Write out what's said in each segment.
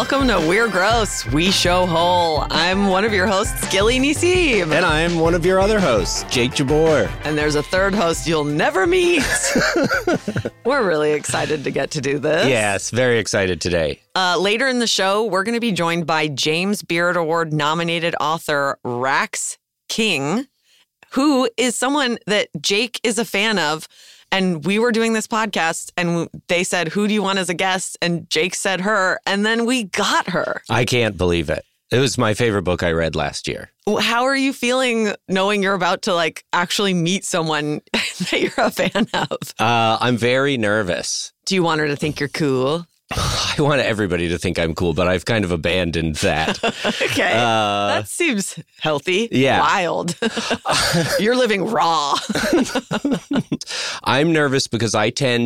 Welcome to We're Gross, We Show Whole. I'm one of your hosts, Gilly Nissim. And I'm one of your other hosts, Jake Jabor. And there's a third host you'll never meet. We're really excited to get to do this. Yes, very excited today. Later in the show, we're going to be joined by James Beard Award nominated author Rax King, who is someone that Jake is a fan of. And we were doing this podcast and they said, who do you want as a guest? And Jake said her. And then we got her. I can't believe it. It was my favorite book I read last year. How are you feeling knowing you're about to actually meet someone that you're a fan of? I'm very nervous. Do you want her to think you're cool? I want everybody to think I'm cool, but I've kind of abandoned that. Okay. That seems healthy. Yeah. Wild. You're living raw. I'm nervous because I feel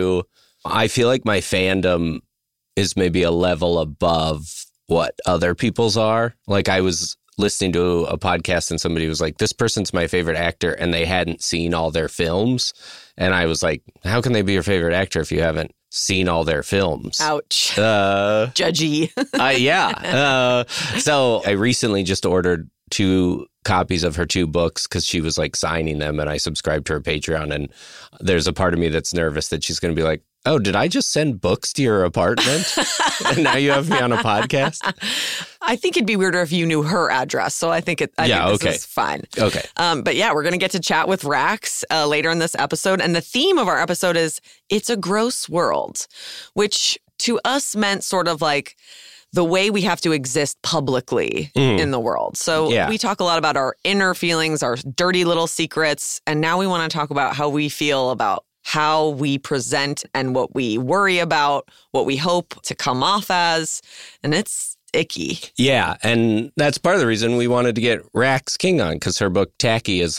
like my fandom is maybe a level above what other people's are. Like I was listening to a podcast and somebody was like, this person's my favorite actor, and they hadn't seen all their films. And I was like, how can they be your favorite actor if you haven't seen all their films? Ouch. Judgy. Yeah. So I recently just ordered 2 copies of her 2 books because she was signing them, and I subscribed to her Patreon. And there's a part of me that's nervous that she's going to be like, oh, did I just send books to your apartment? And now you have me on a podcast? I think it'd be weirder if you knew her address. So I think this is fine. Okay. But yeah, we're going to get to chat with Rax later in this episode. And the theme of our episode is It's a Gross World, which to us meant sort of like the way we have to exist publicly in the world. So we talk a lot about our inner feelings, our dirty little secrets. And now we want to talk about how we feel about how we present and what we worry about, what we hope to come off as. And it's icky. Yeah. And that's part of the reason we wanted to get Rax King on, because her book Tacky is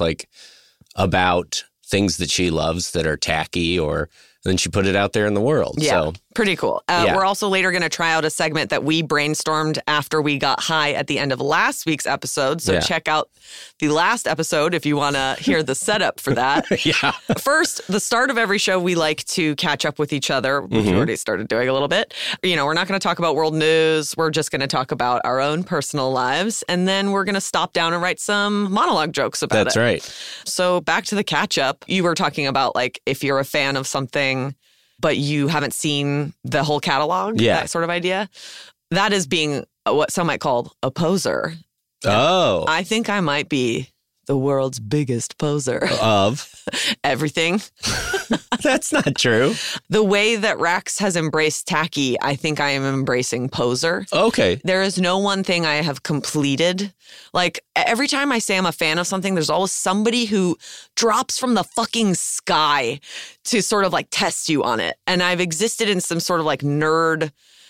about things that she loves that are tacky, or then she put it out there in the world. Yeah, so pretty cool. We're also later going to try out a segment that we brainstormed after we got high at the end of last week's episode. So check out the last episode if you want to hear the setup for that. Yeah. First, the start of every show, we like to catch up with each other, which we already started doing a little bit. We're not going to talk about world news. We're just going to talk about our own personal lives. And then we're going to stop down and write some monologue jokes about That's right. So back to the catch up. You were talking about if you're a fan of something, but you haven't seen the whole catalog, that sort of idea. That is being what some might call a poser. Oh. I think I might be the world's biggest poser. Of? Everything. That's not true. The way that Rax has embraced tacky, I think I am embracing poser. Okay. There is no one thing I have completed. Every time I say I'm a fan of something, there's always somebody who drops from the fucking sky to sort of test you on it. And I've existed in some sort of nerd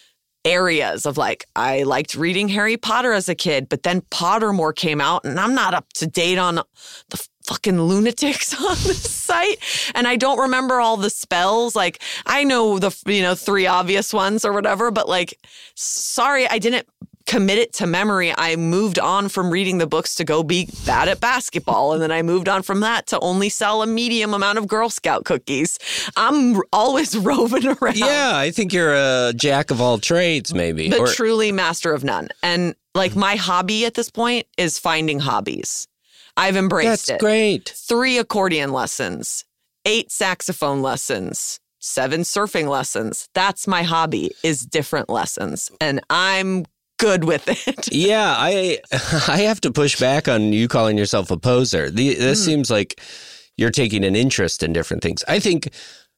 areas of I liked reading Harry Potter as a kid, but then Pottermore came out and I'm not up to date on the fucking lunatics on the site. And I don't remember all the spells. I know the, 3 obvious ones or whatever, but sorry, I didn't commit it to memory. I moved on from reading the books to go be bad at basketball. And then I moved on from that to only sell a medium amount of Girl Scout cookies. I'm always roving around. Yeah, I think you're a jack of all trades, maybe. But truly master of none. And my hobby at this point is finding hobbies. I've embraced it. That's great. 3 accordion lessons, 8 saxophone lessons, 7 surfing lessons. That's my hobby, is different lessons. And I'm good with it. Yeah, I have to push back on you calling yourself a poser. This seems like you're taking an interest in different things. I think,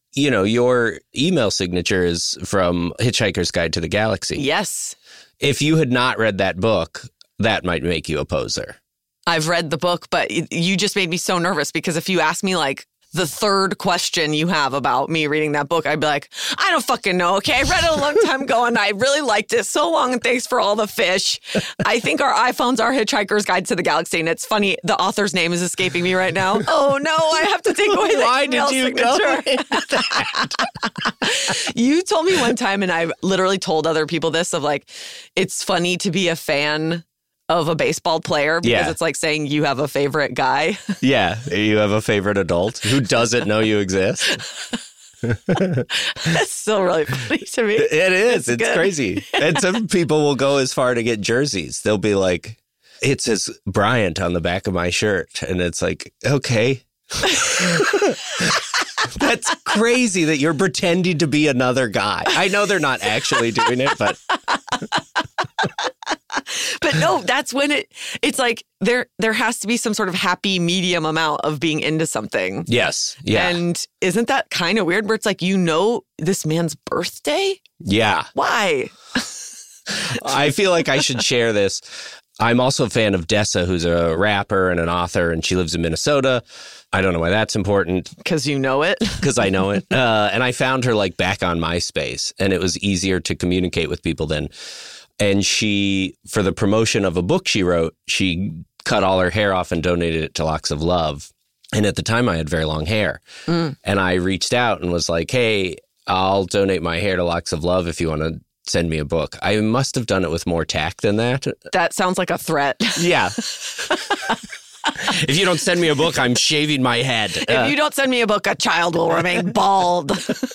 your email signature is from Hitchhiker's Guide to the Galaxy. Yes. If you had not read that book, that might make you a poser. I've read the book, but you just made me so nervous because if you ask me the third question you have about me reading that book, I'd be like, I don't fucking know. Okay, I read it a long time ago and I really liked it. So long and thanks for all the fish. I think our iPhones are Hitchhiker's Guide to the Galaxy. And it's funny, the author's name is escaping me right now. Oh no, I have to take away the Why email did you signature. go into that? You told me one time, and I literally told other people this, of it's funny to be a fan of a baseball player because it's saying you have a favorite guy. Yeah, you have a favorite adult who doesn't know you exist. That's still really funny to me. It is. It's good. crazy. And some people will go as far to get jerseys. They'll be like, it says Bryant on the back of my shirt. And it's like, okay. That's crazy that you're pretending to be another guy. I know they're not actually doing it, but... But no, that's when it's like there has to be some sort of happy medium amount of being into something. Yes. Yeah. And isn't that kind of weird where it's like, this man's birthday? Yeah. Why? I feel like I should share this. I'm also a fan of Dessa, who's a rapper and an author, and she lives in Minnesota. I don't know why that's important. Because you know it? Because I know it. And I found her like back on MySpace, and it was easier to communicate with people then. And she, for the promotion of a book she wrote, she cut all her hair off and donated it to Locks of Love. And at the time, I had very long hair. And I reached out and was like, hey, I'll donate my hair to Locks of Love if you want to send me a book. I must have done it with more tact than that. That sounds like a threat. Yeah. If you don't send me a book, I'm shaving my head. If you don't send me a book, a child will remain bald.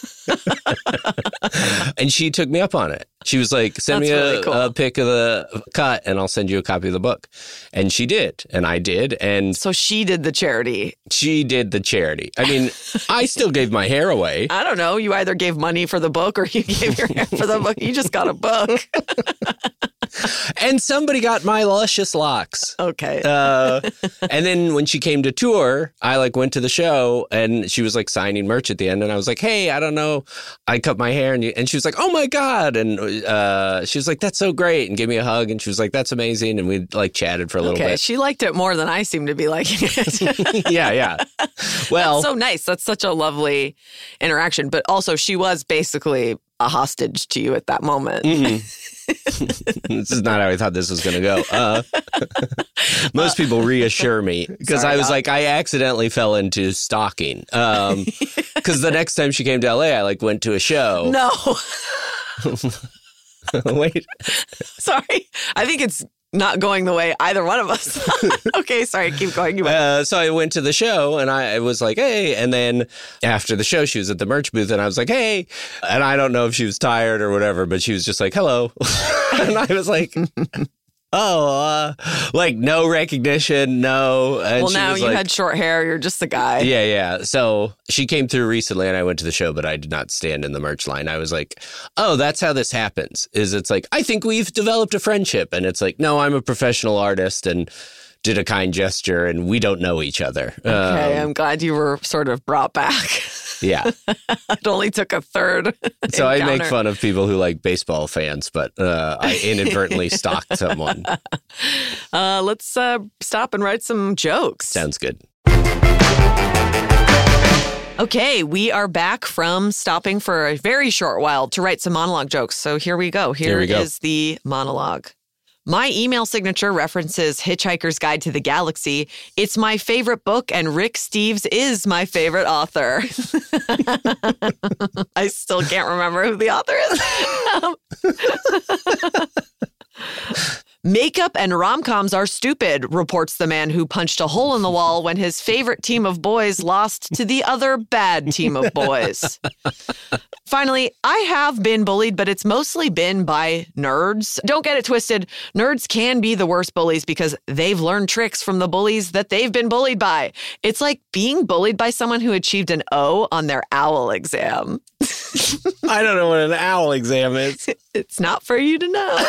And she took me up on it. She was like, send me a pic of the cut and I'll send you a copy of the book. And she did. And I did. And so she did the charity. She did the charity. I mean, I still gave my hair away. I don't know. You either gave money for the book or you gave your hair for the book. You just got a book. And somebody got my luscious locks. Okay. And then when she came to tour, I like went to the show and she was like signing merch at the end. And I was like, hey, I don't know. I cut my hair. And she was like, oh my God. And she was like, that's so great. And gave me a hug. And she was like, that's amazing. And we like chatted for a little bit. She liked it more than I seem to be liking it. Yeah. Well, that's so nice. That's such a lovely interaction. But also she was basically a hostage to you at that moment. This is not how I thought this was going to go. Most people reassure me because I was like, I accidentally fell into stalking. Because the next time she came to LA, I like went to a show. No. Wait. Sorry. I think it's not going the way either one of us. Okay, sorry, keep going. So I went to the show and I was like, hey. And then after the show, she was at the merch booth and I was like, hey. And I don't know if she was tired or whatever, but she was just like, hello. And I was like, like no recognition, no. And well, now you had short hair. You're just a guy. Yeah. So she came through recently and I went to the show, but I did not stand in the merch line. I was like, oh, that's how this happens. It's like, I think we've developed a friendship. And it's like, no, I'm a professional artist and did a kind gesture and we don't know each other. Okay, I'm glad you were sort of brought back. Yeah. It only took a third. So encounter. I make fun of people who like baseball fans, but I inadvertently stalked someone. Let's stop and write some jokes. Sounds good. Okay, we are back from stopping for a very short while to write some monologue jokes. So here we go. Here is the monologue. My email signature references Hitchhiker's Guide to the Galaxy. It's my favorite book, and Rick Steves is my favorite author. I still can't remember who the author is. Makeup and rom-coms are stupid, reports the man who punched a hole in the wall when his favorite team of boys lost to the other bad team of boys. Finally, I have been bullied, but it's mostly been by nerds. Don't get it twisted. Nerds can be the worst bullies because they've learned tricks from the bullies that they've been bullied by. It's like being bullied by someone who achieved an O on their OWL exam. I don't know what an OWL exam is. It's not for you to know.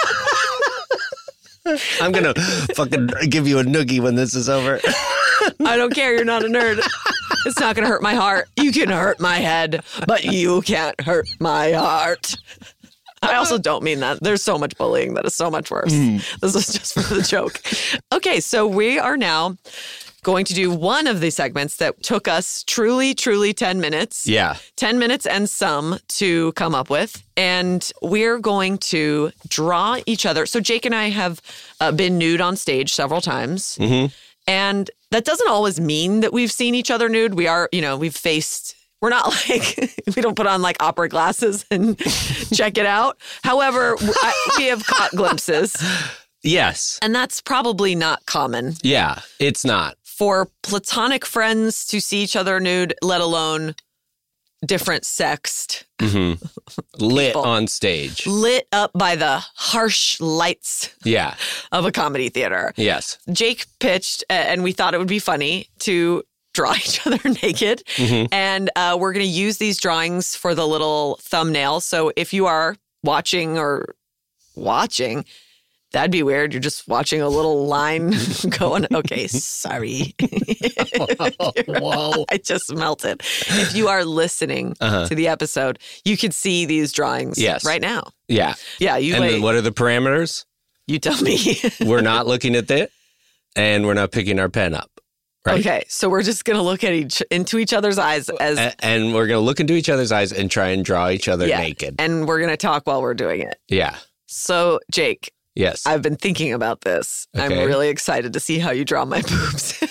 I'm going to fucking give you a noogie when this is over. I don't care. You're not a nerd. It's not going to hurt my heart. You can hurt my head, but you can't hurt my heart. I also don't mean that. There's so much bullying that is so much worse. This is just for the joke. Okay, so we are now going to do one of the segments that took us truly 10 minutes. Yeah. 10 minutes and some to come up with. And we're going to draw each other. So Jake and I have been nude on stage several times. Mm-hmm. And that doesn't always mean that we've seen each other nude. We are, we've faced... We're not like, we don't put on like opera glasses and check it out. However, we have caught glimpses. Yes. And that's probably not common. Yeah, it's not. For platonic friends to see each other nude, let alone different sexed, Lit people. on stage. lit up by the harsh lights Yeah. of a comedy theater. Yes. Jake pitched, and we thought it would be funny to draw each other naked. And we're going to use these drawings for the little thumbnail. So if you are watching, that'd be weird. You're just watching a little line going, okay, sorry. Whoa. I just melted. If you are listening to the episode, you could see these drawings right now. Yeah. Yeah, you And then what are the parameters? You tell me. We're not looking at it, and we're not picking our pen up. Right? Okay, so we're just going to look at into each other's eyes as... And we're going to look into each other's eyes and try and draw each other naked. And we're going to talk while we're doing it. Yeah. So, Jake, Yes. I've been thinking about this. Okay. I'm really excited to see how you draw my boobs.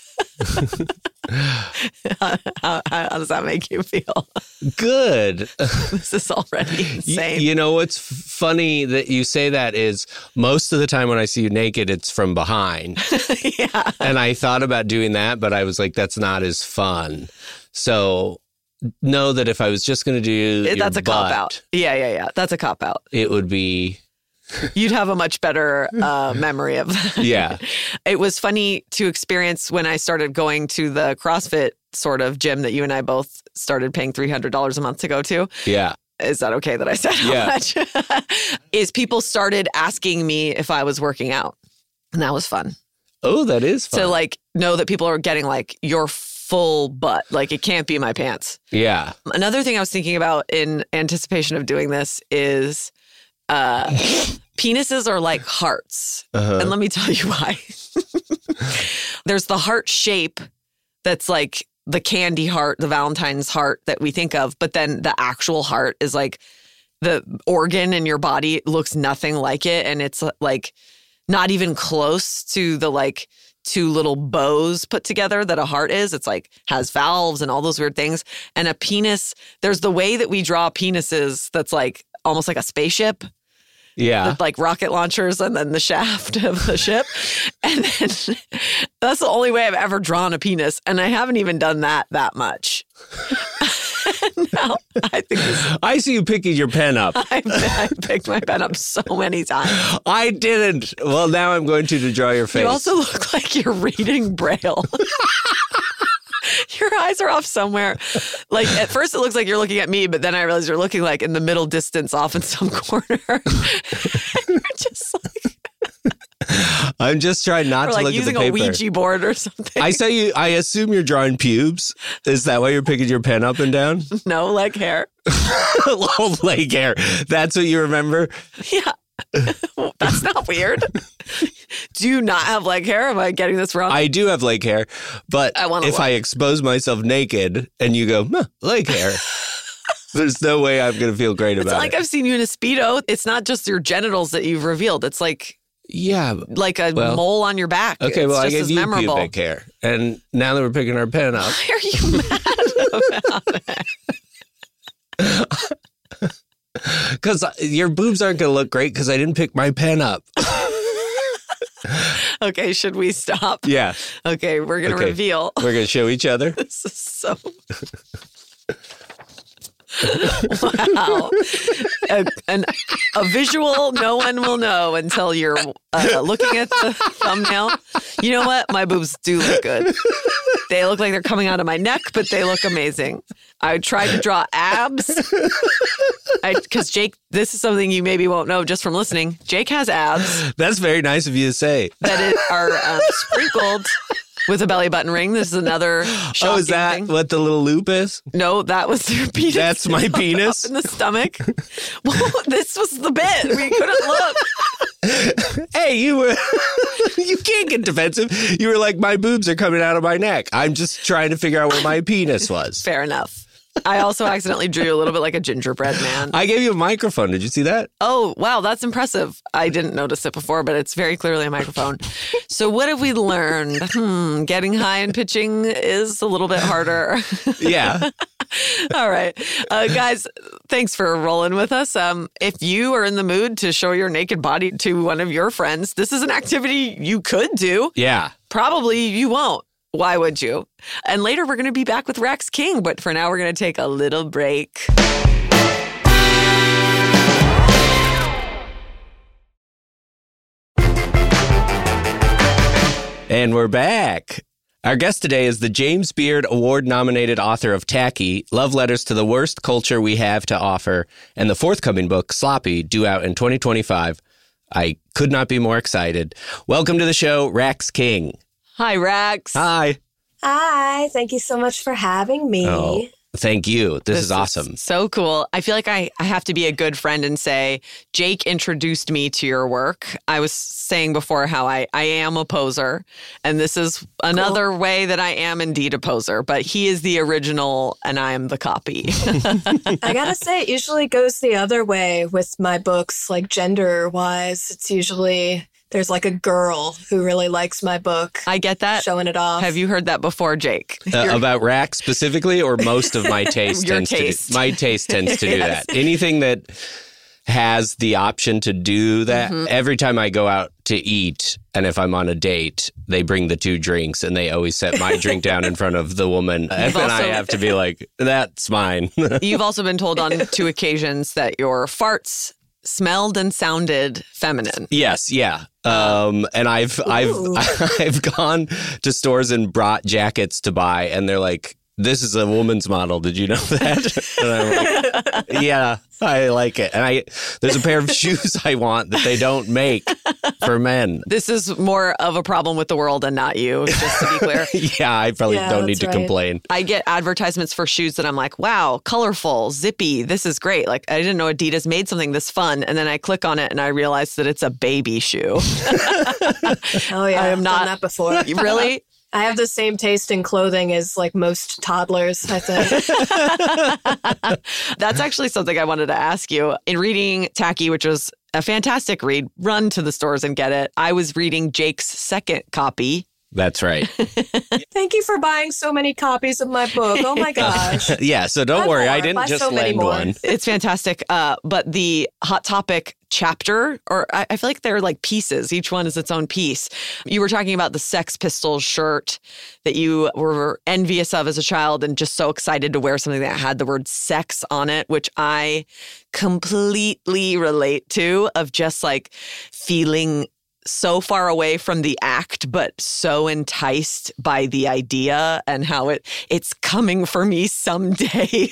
How does that make you feel? Good. This is already insane. You know what's funny that you say that is most of the time when I see you naked, it's from behind. Yeah. And I thought about doing that, but I was like, that's not as fun. So know that if I was just going to do That's your a cop-out. Yeah. That's a cop-out. it would be... You'd have a much better memory of that. Yeah. It was funny to experience when I started going to the CrossFit sort of gym that you and I both started paying $300 a month to go to. Yeah. Is that okay that I said how much? Is people started asking me if I was working out. And that was fun. Oh, that is fun. To like know that people are getting like your full butt. Like it can't be my pants. Yeah. Another thing I was thinking about in anticipation of doing this is penises are like hearts. And let me tell you why. There's the heart shape that's like the candy heart, the Valentine's heart that we think of. But then the actual heart is like the organ in your body looks nothing like it. And it's like not even close to the like two little bows put together that a heart is. It's like has valves and all those weird things. And a penis, there's the way that we draw penises that's like almost like a spaceship. Yeah. With like rocket launchers and then the shaft of the ship. And then that's the only way I've ever drawn a penis. And I haven't even done that much. Now, I think I see you picking your pen up. I picked my pen up so many times. I didn't. Well, now I'm going to draw your face. You also look like you're reading Braille. Your eyes are off somewhere. Like at first it looks like you're looking at me, but then I realize you're looking like in the middle distance off in some corner. And you're just like... I'm just trying not to like look at the using paper. a Ouija board or something. I assume you're drawing pubes. Is that why you're picking your pen up and down? No, leg hair. Oh, leg hair. That's what you remember? Yeah. That's not weird. Do you not have leg hair? Am I getting this wrong? I do have leg hair, but if I expose myself naked and you go, leg hair, there's no way I'm going to feel great about it. It's like I've seen you in a Speedo. It's not just your genitals that you've revealed. It's like... Yeah. Like a mole on your back. Okay, it's well, I just gave as you memorable. pubic hair. And now that we're picking our pen up. Why are you mad about it? Because your boobs aren't going to look great because I didn't pick my pen up. Okay, should we stop? Yeah. Okay, we're going to reveal. We're going to show each other. This is so... Wow. A visual no one will know until you're looking at the thumbnail. You know what? My boobs do look good. They look like they're coming out of my neck, but they look amazing. I tried to draw abs. Because Jake, this is something you maybe won't know just from listening. Jake has abs. That's very nice of you to say. That are sprinkled with a belly button ring. This is another shocking Oh, is that thing. what the little loop is? No, that was your penis. That's my penis? Up in the stomach. Well, this was the bit. We couldn't look. Hey, you can't get defensive. You were like, my boobs are coming out of my neck. I'm just trying to figure out where my penis was. Fair enough. I also accidentally drew a little bit like a gingerbread man. I gave you a microphone. Did you see that? Oh, wow. That's impressive. I didn't notice it before, but it's very clearly a microphone. So what have we learned? Getting high and pitching is a little bit harder. Yeah. All right. Guys, thanks for rolling with us. If you are in the mood to show your naked body to one of your friends, this is an activity you could do. Yeah. Probably you won't. Why would you? And later we're going to be back with Rax King, but for now we're going to take a little break. And we're back. Our guest today is the James Beard Award-nominated author of Tacky, Love Letters to the Worst Culture We Have to Offer, and the forthcoming book, Sloppy, due out in 2025. I could not be more excited. Welcome to the show, Rax King. Hi, Rax. Hi. Hi. Thank you so much for having me. Oh, thank you. This is awesome. So cool. I feel like I have to be a good friend and say, Jake introduced me to your work. I was saying before how I am a poser, and this is another way that I am indeed a poser, but he is the original and I am the copy. I gotta say, it usually goes the other way with my books, like gender-wise. It's usually... there's like a girl who really likes my book. I get that. Showing it off. Have you heard that before, Jake? About Rax specifically, or most of my taste Your tends taste. to do, my taste tends to do that. Anything that has the option to do that. Every time I go out to eat, and if I'm on a date, they bring the 2 drinks, and they always set my drink down in front of the woman, and then I have to be like, that's mine. You've also been told on 2 occasions that your farts smelled and sounded feminine. Yes, yeah. And I've gone to stores and brought jackets to buy, and they're like, this is a woman's model. Did you know that? And I'm like, yeah, I like it. And there's a pair of shoes I want that they don't make for men. This is more of a problem with the world and not you, just to be clear. Yeah, I probably don't need to complain. I get advertisements for shoes that I'm like, wow, colorful, zippy, this is great. Like, I didn't know Adidas made something this fun. And then I click on it and I realize that it's a baby shoe. Oh, yeah. I am I've not done that before. Really? I have the same taste in clothing as like most toddlers, I think. That's actually something I wanted to ask you. In reading Tacky, which was a fantastic read, run to the stores and get it. I was reading Jake's second copy. That's right. Thank you for buying so many copies of my book. Oh my gosh. Yeah, so don't worry. I didn't just lend one. It's fantastic. But the Hot Topic chapter, or I feel like they're like pieces. Each one is its own piece. You were talking about the Sex Pistols shirt that you were envious of as a child and just so excited to wear something that had the word sex on it, which I completely relate to, of just like feeling so far away from the act, but so enticed by the idea and how it's coming for me someday.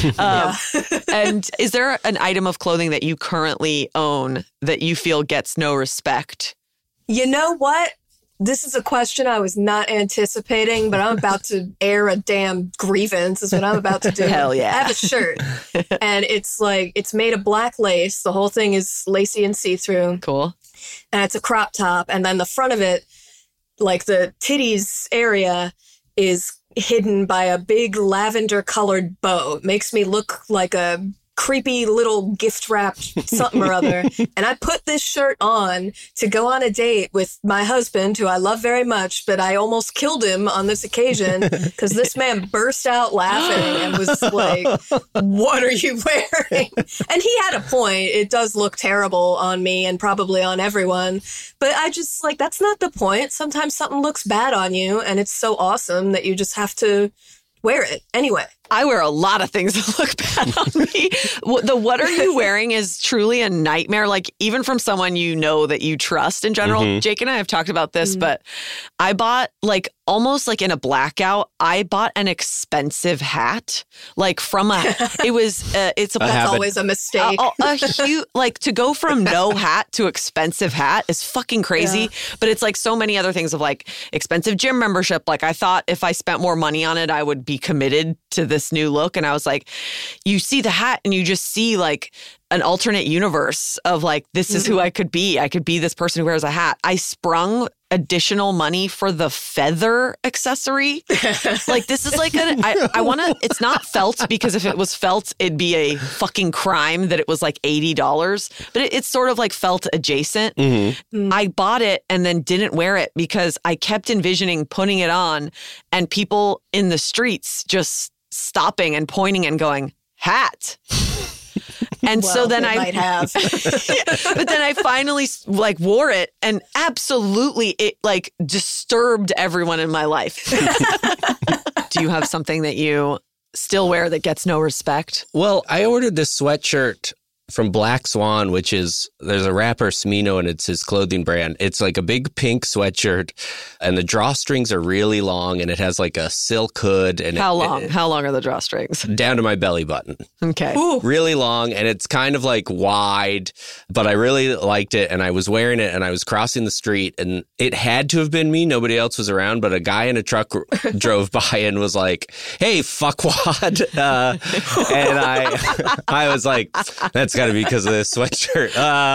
And is there an item of clothing that you currently own that you feel gets no respect? You know what? This is a question I was not anticipating, but I'm about to air a damn grievance is what I'm about to do. Hell yeah. I have a shirt and it's made of black lace. The whole thing is lacy and see-through. Cool. And it's a crop top. And then the front of it, like the titties area, is hidden by a big lavender colored bow. It makes me look like a creepy little gift wrapped something or other. And I put this shirt on to go on a date with my husband, who I love very much, but I almost killed him on this occasion because this man burst out laughing and was like, what are you wearing? And he had a point. It does look terrible on me and probably on everyone. But I just like, that's not the point. Sometimes something looks bad on you and it's so awesome that you just have to wear it anyway. I wear a lot of things that look bad on me. The what are you wearing is truly a nightmare. Like, even from someone you know that you trust in general. Jake and I have talked about this, but I bought, like, almost like in a blackout, I bought an expensive hat. Like, from it's always a mistake. A huge, like, to go from no hat to expensive hat is fucking crazy. Yeah. But it's like so many other things of like expensive gym membership. Like, I thought if I spent more money on it, I would be committed to this new look. And I was like, you see the hat and you just see like an alternate universe of like, this is who I could be. I could be this person who wears a hat. I sprung additional money for the feather accessory. Like, this is like I want to, it's not felt, because if it was felt, it'd be a fucking crime that it was like $80, but it's sort of like felt adjacent. I bought it and then didn't wear it because I kept envisioning putting it on and people in the streets just stopping and pointing and going, hat. And so then I might have. But then I finally like wore it, and absolutely it like disturbed everyone in my life. Do you have something that you still wear that gets no respect? Well, I ordered this sweatshirt from Black Swan, which is, there's a rapper, Smino, and it's his clothing brand. It's like a big pink sweatshirt, and the drawstrings are really long, and it has like a silk hood. And How long? How long are the drawstrings? Down to my belly button. Okay. Ooh. Really long, and it's kind of like wide, but I really liked it, and I was wearing it, and I was crossing the street, and it had to have been me. Nobody else was around, but a guy in a truck drove by and was like, "Hey, fuckwad." And I was like, that's got to be because of this sweatshirt.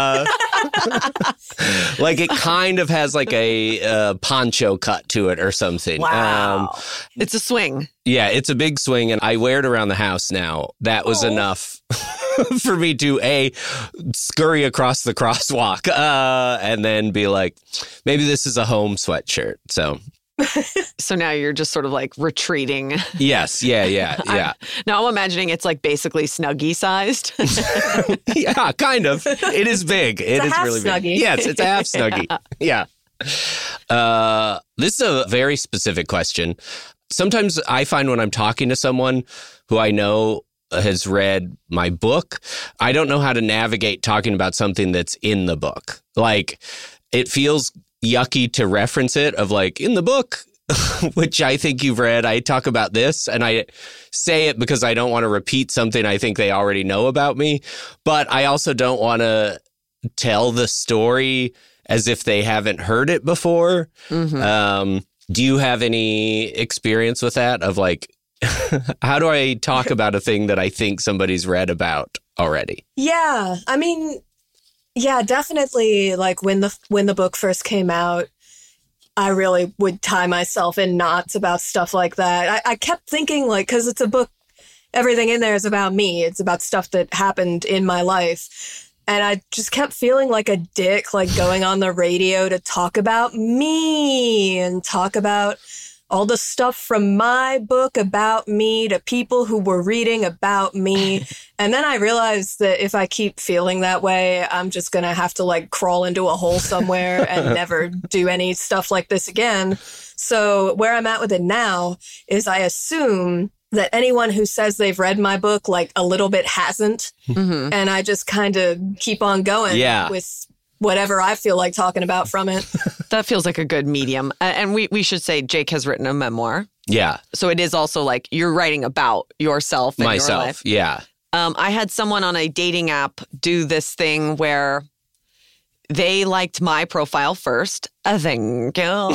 Like it kind of has like a poncho cut to it or something. Wow. It's a swing. Yeah, it's a big swing, and I wear it around the house now. That was enough for me to, scurry across the crosswalk and then be like, maybe this is a home sweatshirt. So now you're just sort of like retreating. yes, yeah. Now I'm imagining it's like basically Snuggie sized. Yeah, kind of. It is big. It is really Snuggie. big. Yes, it's a half Snuggie. Yeah. This is a very specific question. Sometimes I find when I'm talking to someone who I know has read my book, I don't know how to navigate talking about something that's in the book. Like, it feels yucky to reference it of like, in the book, which I think you've read, I talk about this, and I say it because I don't want to repeat something I think they already know about me, but I also don't want to tell the story as if they haven't heard it before. Mm-hmm. Do you have any experience with that of like, how do I talk about a thing that I think somebody's read about already? Yeah. I mean, yeah, definitely. Like when the book first came out, I really would tie myself in knots about stuff like that. I kept thinking, like, because it's a book, everything in there is about me. It's about stuff that happened in my life. And I just kept feeling like a dick, like going on the radio to talk about me and talk about all the stuff from my book about me to people who were reading about me. And then I realized that if I keep feeling that way, I'm just going to have to like crawl into a hole somewhere and never do any stuff like this again. So where I'm at with it now is I assume that anyone who says they've read my book, like a little bit hasn't. Mm-hmm. And I just kind of keep on going with whatever I feel like talking about from it. That feels like a good medium. And we should say Jake has written a memoir. Yeah. So it is also like you're writing about yourself and myself. Your life. Yeah. I had someone on a dating app do this thing where they liked my profile first. Thank you.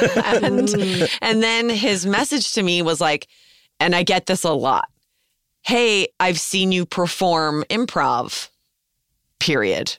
and then his message to me was like, and I get this a lot. Hey, I've seen you perform improv. Period.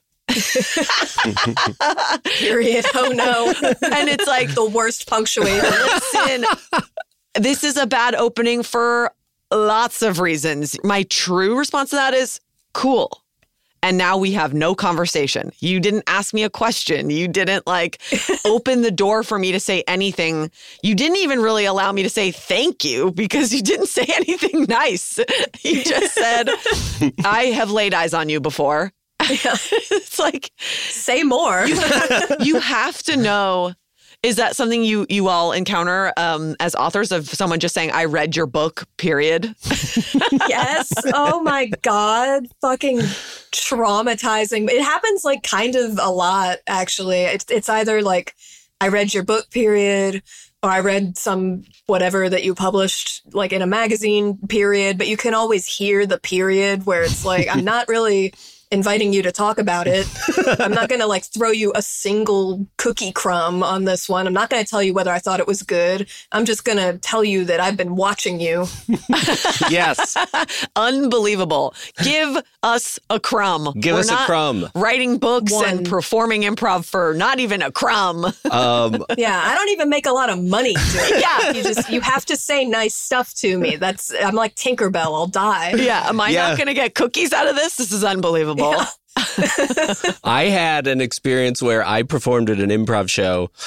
Period. Oh no. And it's like the worst punctuation. Listen, this is a bad opening for lots of reasons. My true response to that is cool. And now we have no conversation. You didn't ask me a question. You didn't like open the door for me to say anything. You didn't even really allow me to say thank you because you didn't say anything nice. You just said, I have laid eyes on you before. Yeah. It's like, say more. You have to know. Is that something you all encounter as authors of someone just saying, I read your book, period? Yes. Oh my God. Fucking traumatizing. It happens like kind of a lot, actually. It's either like, I read your book, period, or I read some whatever that you published like in a magazine, period. But you can always hear the period where it's like, I'm not really inviting you to talk about it. I'm not going to like throw you a single cookie crumb on this one. I'm not going to tell you whether I thought it was good. I'm just going to tell you that I've been watching you. Yes. Unbelievable. Give us a crumb. Give us a crumb. Writing books and performing improv for not even a crumb. Yeah, I don't even make a lot of money doing it. Yeah. You have to say nice stuff to me. I'm like Tinkerbell. I'll die. Yeah. Am I not going to get cookies out of this? This is unbelievable. Yeah. I had an experience where I performed at an improv show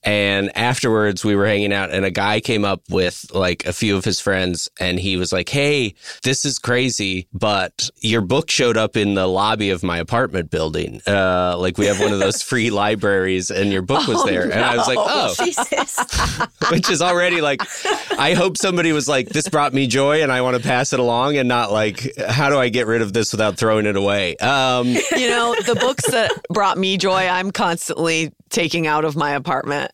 And afterwards we were hanging out and a guy came up with like a few of his friends and he was like, hey, this is crazy, but your book showed up in the lobby of my apartment building. Like we have one of those free libraries and your book was there. No. And I was like, oh, Jesus. which is already like, I hope somebody was like, this brought me joy and I want to pass it along and not like, how do I get rid of this without throwing it away? You know, the books that brought me joy, I'm constantly taking out of my apartment.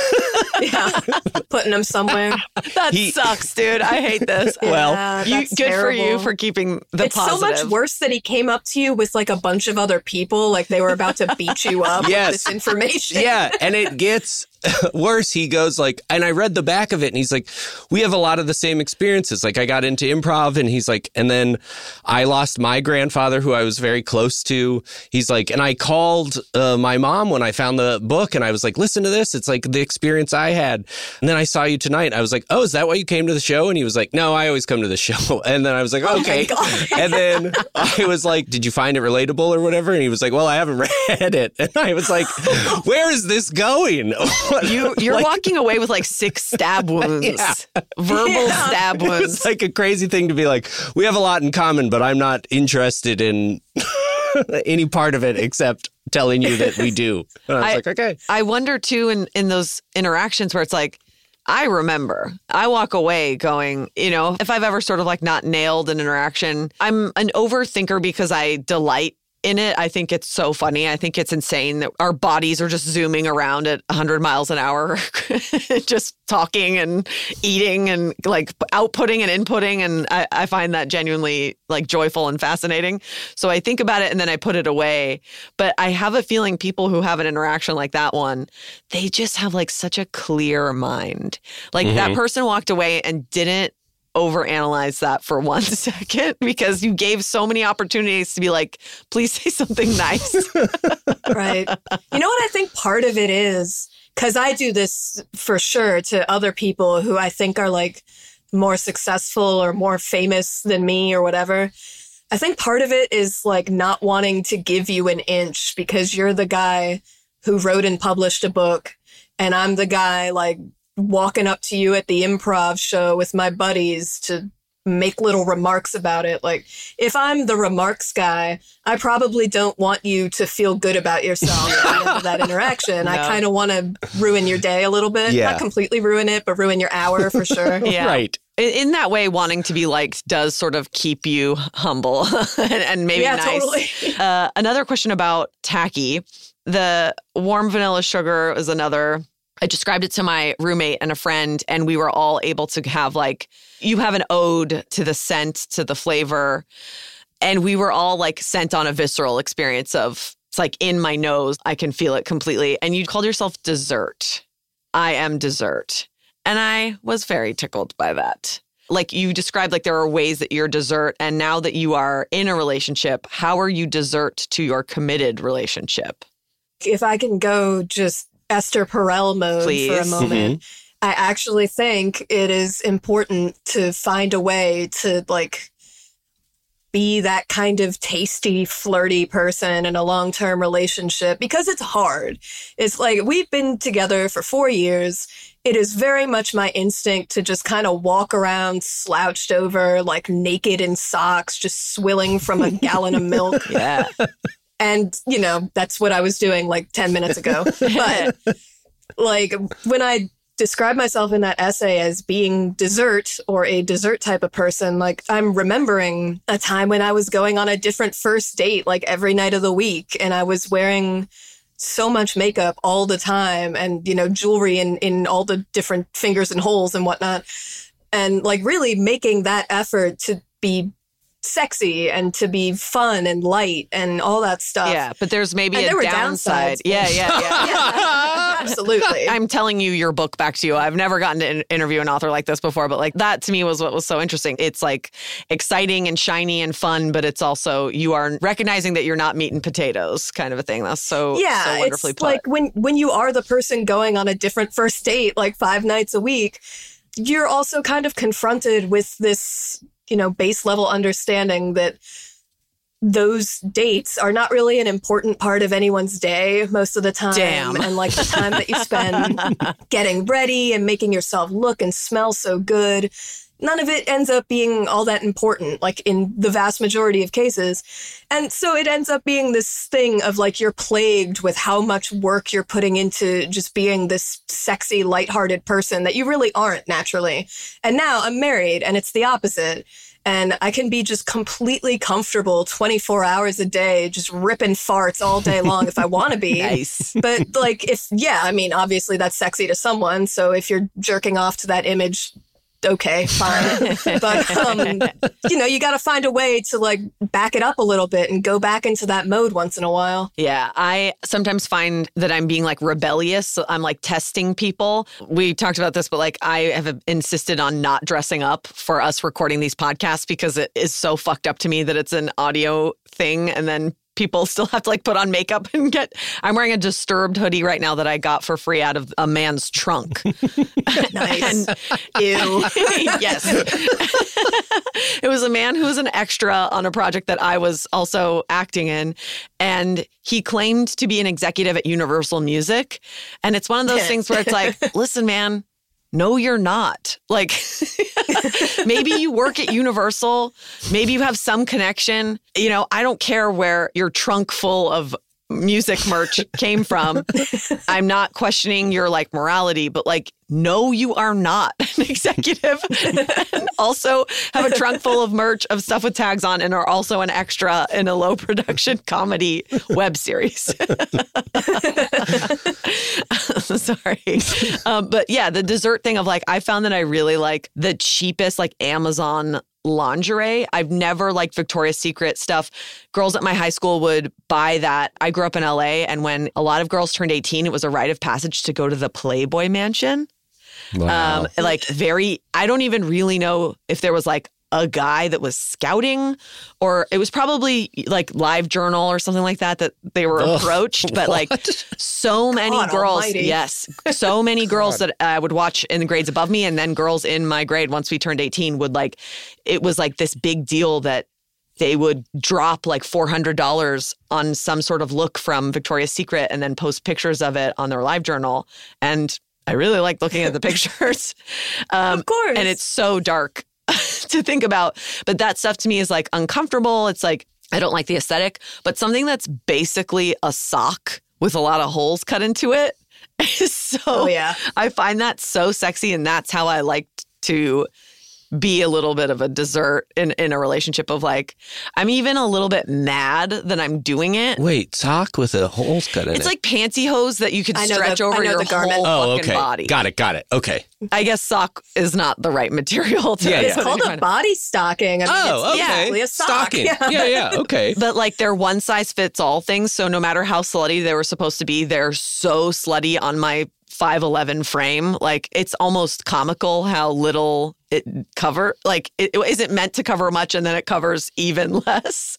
Yeah. Putting them somewhere. That sucks, dude. I hate this. Well, Yeah, that's good for you terrible. for keeping the It's positive. so much worse that he came up to you with like a bunch of other people, like they were about to beat you up Yes. with this information. Yeah, and it gets worse. He goes like, and I read the back of it and he's like, we have a lot of the same experiences. Like I got into improv and he's like, and then I lost my grandfather who I was very close to. He's like, and I called my mom when I found the book and I was like, listen to this. It's like the experience I had. And then I saw you tonight. I was like, oh, is that why you came to the show? And he was like, no, I always come to the show. And then I was like, okay. And then I was like, did you find it relatable or whatever? And he was like, well, I haven't read it. And I was like, where is this going? You're Like, walking away with like 6 stab wounds, verbal stab It's wounds. like a crazy thing to be like, we have a lot in common, but I'm not interested in any part of it except telling you that we do. And I was like, okay. I wonder too in those interactions where it's like, I remember, I walk away going, you know, if I've ever sort of like not nailed an interaction, I'm an overthinker because I delight in it. I think it's so funny. I think it's insane that our bodies are just zooming around at 100 miles an hour, just talking and eating and like outputting and inputting. And I find that genuinely like joyful and fascinating. So I think about it and then I put it away. But I have a feeling people who have an interaction like that one, they just have like such a clear mind. Like that person walked away and didn't overanalyze that for 1 second because you gave so many opportunities to be like, please say something nice. Right. You know what I think part of it is? Because I do this for sure to other people who I think are like more successful or more famous than me or whatever. I think part of it is like not wanting to give you an inch because you're the guy who wrote and published a book and I'm the guy like walking up to you at the improv show with my buddies to make little remarks about it. Like, if I'm the remarks guy, I probably don't want you to feel good about yourself at the end of that interaction. No. I kind of want to ruin your day a little bit. Yeah. Not completely ruin it, but ruin your hour for sure. Yeah. Right. In that way, wanting to be liked does sort of keep you humble and maybe Yeah, nice. totally. Another question about tacky. The warm vanilla sugar is another. I described it to my roommate and a friend, and we were all able to have like, you have an ode to the scent, to the flavor. And we were all like sent on a visceral experience of, it's like in my nose, I can feel it completely. And you called yourself dessert. I am dessert. And I was very tickled by that. Like you described, like there are ways that you're dessert. And now that you are in a relationship, how are you dessert to your committed relationship? If I can go just Esther Perel mode for a Please. moment, I actually think it is important to find a way to like be that kind of tasty, flirty person in a long-term relationship because it's hard. It's like we've been together for 4 years. It is very much my instinct to just kind of walk around slouched over, like naked in socks, just swilling from a gallon of milk. Yeah. And, you know, that's what I was doing like 10 minutes ago. But like when I describe myself in that essay as being dessert or a dessert type of person, like I'm remembering a time when I was going on a different first date like every night of the week. And I was wearing so much makeup all the time and, you know, jewelry in all the different fingers and holes and whatnot. And like really making that effort to be sexy and to be fun and light and all that stuff. Yeah, but there's maybe And a there were downside. downsides. Yeah. Yeah, absolutely. I'm telling you your book back to you. I've never gotten to interview an author like this before, but like that to me was what was so interesting. It's like exciting and shiny and fun, but it's also you are recognizing that you're not meat and potatoes kind of a thing. That's so wonderfully it's put. like when you are the person going on a different first date like 5 nights a week, you're also kind of confronted with this, you know, base level understanding that those dates are not really an important part of anyone's day most of the time. Damn. And like the time that you spend getting ready and making yourself look and smell so good, none of it ends up being all that important, like in the vast majority of cases. And so it ends up being this thing of like you're plagued with how much work you're putting into just being this sexy, lighthearted person that you really aren't naturally. And now I'm married and it's the opposite. And I can be just completely comfortable 24 hours a day, just ripping farts all day long if I want to be. Nice. But like, I mean, obviously that's sexy to someone. So if you're jerking off to that image, okay, fine. But, you got to find a way to like back it up a little bit and go back into that mode once in a while. Yeah, I sometimes find that I'm being like rebellious. So I'm like testing people. We talked about this, but like I have insisted on not dressing up for us recording these podcasts because it is so fucked up to me that it's an audio thing. And then people still have to like put on makeup and I'm wearing a Disturbed hoodie right now that I got for free out of a man's trunk. Nice. Ew. Yes. It was a man who was an extra on a project that I was also acting in. And he claimed to be an executive at Universal Music. And it's one of those things where it's like, listen, man, no, you're not. Like, maybe you work at Universal. Maybe you have some connection. I don't care where your trunk full of music merch came from. I'm not questioning your like morality, but like, no, you are not an executive. And also have a trunk full of merch of stuff with tags on and are also an extra in a low production comedy web series. Sorry. But yeah, the dessert thing of like, I found that I really like the cheapest like Amazon lingerie. I've never liked Victoria's Secret stuff. Girls at my high school would buy that. I grew up in LA, and when a lot of girls turned 18, it was a rite of passage to go to the Playboy Mansion. Wow. I don't even really know if there was like a guy that was scouting, or it was probably like LiveJournal or something like that they were approached. But like so many girls, almighty. yes, so many girls that I would watch in the grades above me, and then girls in my grade once we turned 18 would like, it was like this big deal that they would drop like $400 on some sort of look from Victoria's Secret and then post pictures of it on their LiveJournal. And I really like looking at the pictures. Of course. And it's so dark to think about. But that stuff to me is like uncomfortable. It's like, I don't like the aesthetic, but something that's basically a sock with a lot of holes cut into it is so, I find that so sexy. And that's how I like to be a little bit of a dessert in a relationship of like, I'm even a little bit mad that I'm doing it. Wait, sock with a holes cut in it? It's like pantyhose that you could stretch over your garment. whole fucking body. Got it. Okay. I guess sock is not the right material to It's called a body stocking. I mean, it's basically a sock. Stocking. Yeah, okay. But like they're one size fits all things. So no matter how slutty they were supposed to be, they're so slutty on my 5'11" frame. Like it's almost comical how little it cover. Like it isn't meant to cover much, and then it covers even less.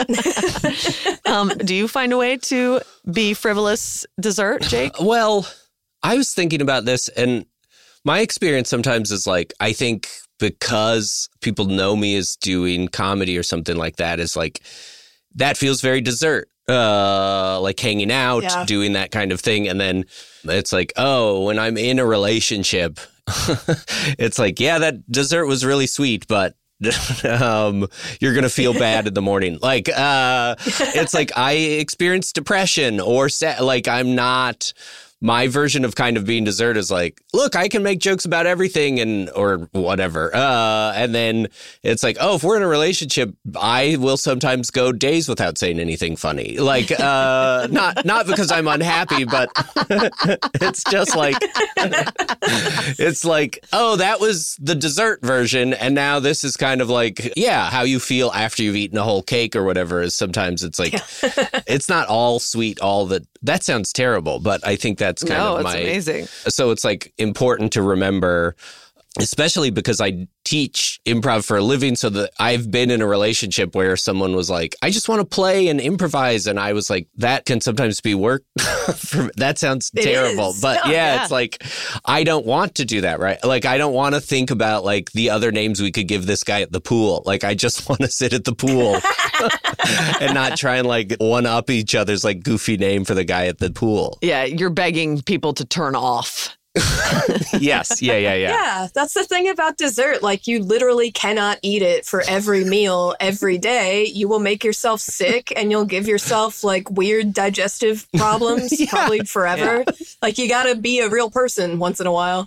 Do you find a way to be frivolous dessert, Jake? Well, I was thinking about this, and my experience sometimes is like, I think because people know me as doing comedy or something like that, is like, that feels very dessert. Like hanging out, doing that kind of thing. And then it's like, oh, when I'm in a relationship, it's like, yeah, that dessert was really sweet, but you're going to feel bad in the morning. Like, it's like I experience depression or like I'm not. My version of kind of being dessert is like, look, I can make jokes about everything or whatever. And then it's like, oh, if we're in a relationship, I will sometimes go days without saying anything funny. Like, not because I'm unhappy, but it's just like, it's like, oh, that was the dessert version. And now this is kind of like, yeah, how you feel after you've eaten a whole cake or whatever is sometimes it's like, it's not all sweet, that sounds terrible, but I think that's kind of amazing. So it's like important to remember especially because I teach improv for a living, so that I've been in a relationship where someone was like, I just want to play and improvise. And I was like, that can sometimes be work. That sounds terrible. But it's like, I don't want to do that, right? Like, I don't want to think about like the other names we could give this guy at the pool. Like, I just want to sit at the pool and not try and like one up each other's like goofy name for the guy at the pool. Yeah, you're begging people to turn off. Yes. Yeah. Yeah, that's the thing about dessert. Like, you literally cannot eat it for every meal every day. You will make yourself sick and you'll give yourself like weird digestive problems probably forever. Like, you gotta be a real person once in a while.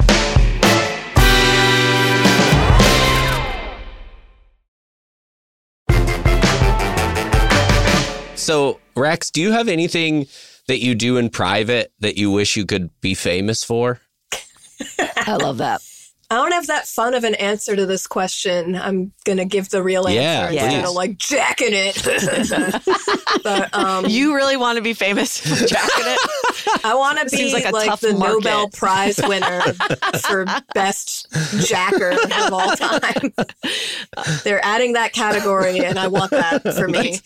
So, Rex, do you have anything that you do in private that you wish you could be famous for? I love that. I don't have that fun of an answer to this question. I'm going to give the real answer instead of like jacking it. But, you really want to be famous for jacking it? I want to be like the market. Nobel Prize winner for best jacker of all time. They're adding that category, and I want that for me.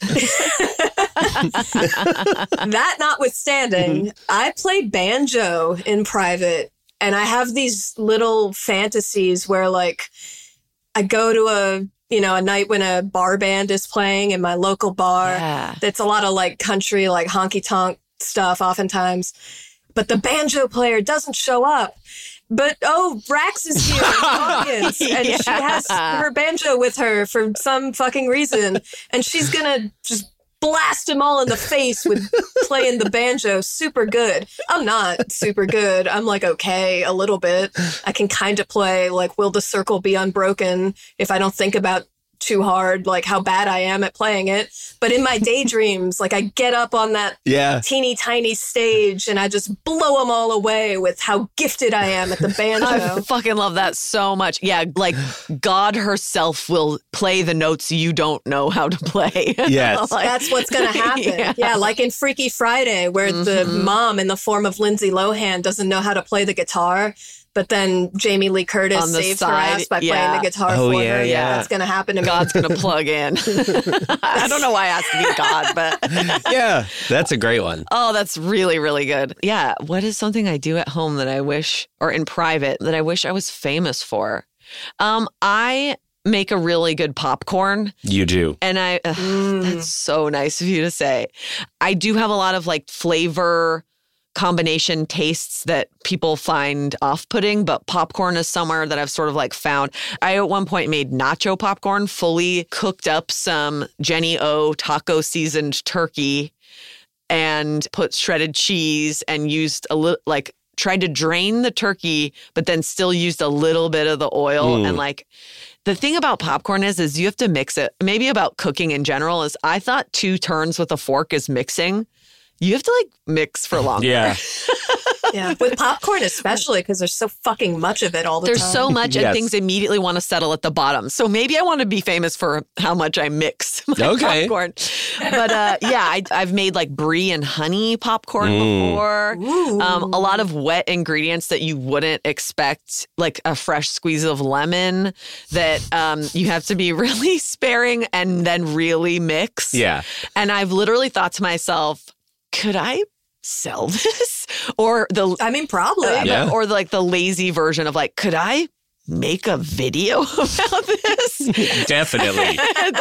That notwithstanding, I play banjo in private. And I have these little fantasies where, like, I go to a night when a bar band is playing in my local bar. Yeah. That's a lot of, like, country, like, honky-tonk stuff oftentimes. But the banjo player doesn't show up. But, Brax is here in the audience, and she has her banjo with her for some fucking reason. And she's gonna just blast them all in the face with playing the banjo super good. I'm not super good. I'm like, okay, a little bit. I can kind of play like Will the Circle Be Unbroken if I don't think about too hard, like how bad I am at playing it. But in my daydreams, like I get up on that teeny tiny stage and I just blow them all away with how gifted I am at the banjo. I fucking love that so much. Yeah, like God herself will play the notes you don't know how to play. Yes. Like, that's what's going to happen. Yeah, like in Freaky Friday, where the mom in the form of Lindsay Lohan doesn't know how to play the guitar. But then Jamie Lee Curtis saves her ass by playing the guitar for her. Yeah, that's going to happen to me. God's going to plug in. I don't know why I asked to be God, but... Yeah, that's a great one. Oh, that's really, really good. Yeah, what is something I do at home that I wish, or in private, that I wish I was famous for? I make a really good popcorn. You do. And that's so nice of you to say. I do have a lot of like flavor combination tastes that people find off-putting, but popcorn is somewhere that I've sort of like found. I at one point made nacho popcorn, fully cooked up some Jenny O taco seasoned turkey and put shredded cheese and used a little, like tried to drain the turkey, but then still used a little bit of the oil. And like, the thing about popcorn is you have to mix it. Maybe about cooking in general is I thought 2 turns with a fork is mixing. You have to like mix for longer. Yeah. Yeah, with popcorn especially, because there's so fucking much of it all the time. There's so much and things immediately want to settle at the bottom. So maybe I want to be famous for how much I mix my popcorn. But I've made like brie and honey popcorn before. A lot of wet ingredients that you wouldn't expect, like a fresh squeeze of lemon that you have to be really sparing and then really mix. Yeah. And I've literally thought to myself, could I sell this? Or probably. Or like the lazy version of like, could I make a video about this? Definitely.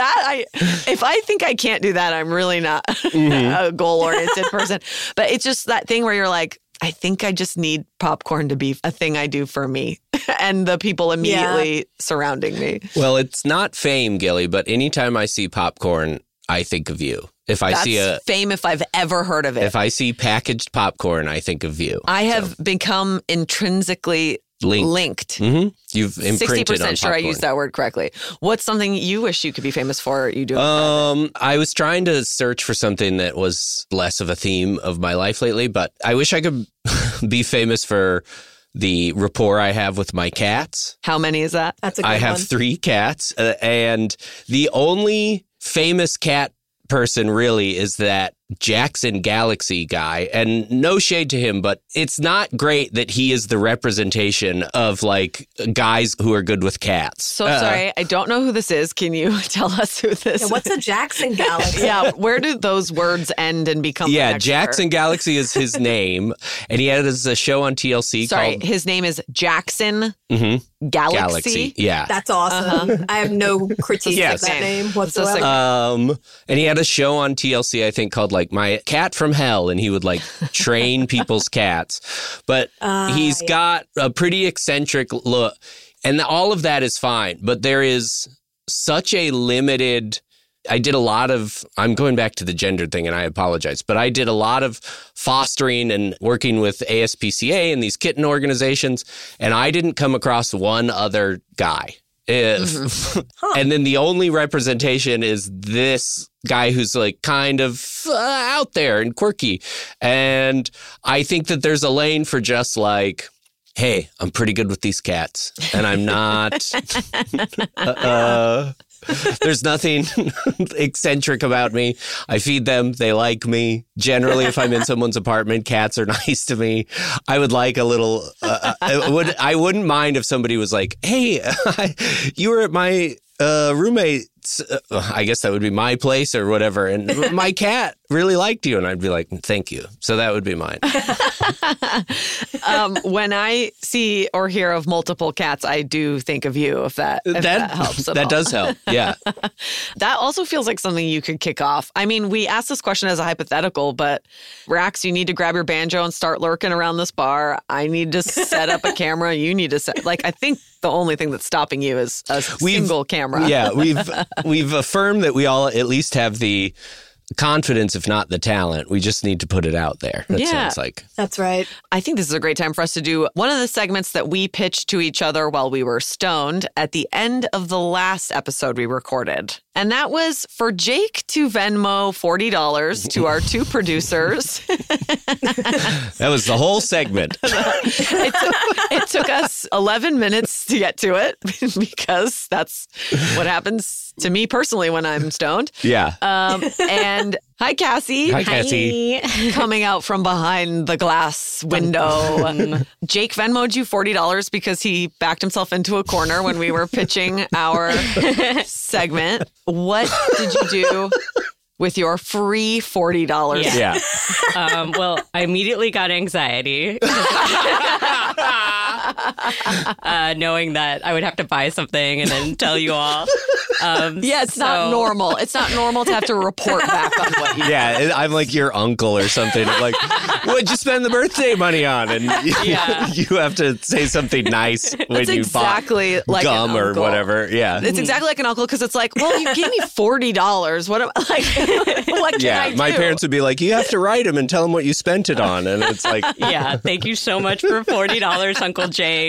If I think I can't do that, I'm really not a goal-oriented person. But it's just that thing where you're like, I think I just need popcorn to be a thing I do for me and the people immediately surrounding me. Well, it's not fame, Gilly, but anytime I see popcorn, I think of you. If I see fame if I've ever heard of it. If I see packaged popcorn, I think of you. I have become intrinsically linked. Mm-hmm. You've imprinted 60% on sure I used that word correctly. What's something you wish you could be famous for or you do? I was trying to search for something that was less of a theme of my life lately, but I wish I could be famous for the rapport I have with my cats. How many is that? That's a good one. I have 3 cats, and the only famous cat person really is that Jackson Galaxy guy, and no shade to him, but it's not great that he is the representation of like guys who are good with cats. So sorry, I don't know who this is. Can you tell us who this is? What's a Jackson Galaxy? Yeah, where do those words end and become? Yeah, Jackson Galaxy is his name, and he has a show on TLC called... his name is Jackson Galaxy. Yeah. That's awesome. I have no critique of that name whatsoever. And he had a show on TLC, I think, called like My Cat from Hell, and he would like train people's cats. But he's got a pretty eccentric look, and all of that is fine. But there is such a limited... I did a lot of, I'm going back to the gender thing and I apologize, but I did a lot of fostering and working with ASPCA and these kitten organizations, and I didn't come across one other guy. And then the only representation is this guy who's like kind of out there and quirky. And I think that there's a lane for just like, hey, I'm pretty good with these cats and I'm not... There's nothing eccentric about me. I feed them. They like me. Generally, if I'm in someone's apartment, cats are nice to me. I would like a little... I wouldn't mind if somebody was like, hey, you were at my roommate's... I guess that would be my place or whatever. And my cat really liked you. And I'd be like, thank you. So that would be mine. When I see or hear of multiple cats, I do think of you, if that helps at all. That does help, yeah. That also feels like something you could kick off. I mean, we asked this question as a hypothetical, but Rax, you need to grab your banjo and start lurking around this bar. I need to set up a camera. You need to set... Like, I think the only thing that's stopping you is a single camera. Yeah, we've affirmed that we all at least have the confidence, if not the talent. We just need to put it out there. That sounds like. That's right. I think this is a great time for us to do one of the segments that we pitched to each other while we were stoned at the end of the last episode we recorded. And that was for Jake to Venmo $40 to our two producers. That was the whole segment. It took us 11 minutes to get to it because that's what happens to me personally when I'm stoned. Yeah. And hi, Cassie. Hi, Cassie. Coming out from behind the glass window. Jake Venmo'd you $40 because he backed himself into a corner when we were pitching our segment. What did you do with your free $40? Yeah. Well, I immediately got anxiety. Knowing that I would have to buy something and then tell you all. It's not normal. It's not normal to have to report back on what you did. Yeah, I'm like your uncle or something. I'm like, what'd you spend the birthday money on? And you have to say something nice when you bought like gum or whatever. Yeah. It's exactly like an uncle because it's like, well, you gave me $40. What am what can I do? My parents would be like, you have to write him and tell him what you spent it on. And it's like... Yeah, thank you so much for $40, Uncle Jake.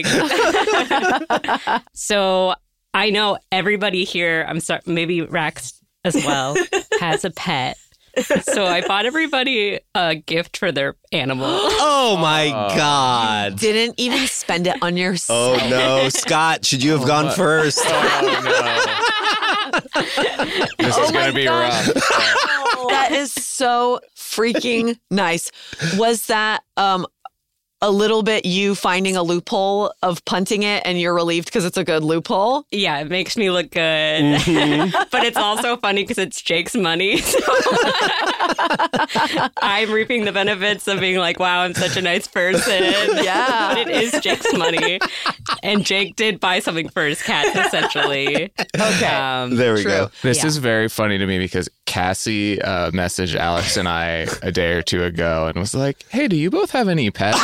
So I know everybody here, I'm sorry, maybe Rax as well, has a pet. So I bought everybody a gift for their animal. Oh, my God. You didn't even spend it on yourself. Oh, no. Scott, should you have gone first? Oh, no. This is going to be rough. That is so freaking nice. Was that a little bit you finding a loophole of punting it and you're relieved because it's a good loophole? Yeah, it makes me look good. Mm-hmm. But it's also funny because it's Jake's money. So I'm reaping the benefits of being like, wow, I'm such a nice person. Yeah. But it is Jake's money. And Jake did buy something for his cat, essentially. Okay. There we go. This is very funny to me because Cassie messaged Alex and I a day or two ago and was like, hey, do you both have any pets?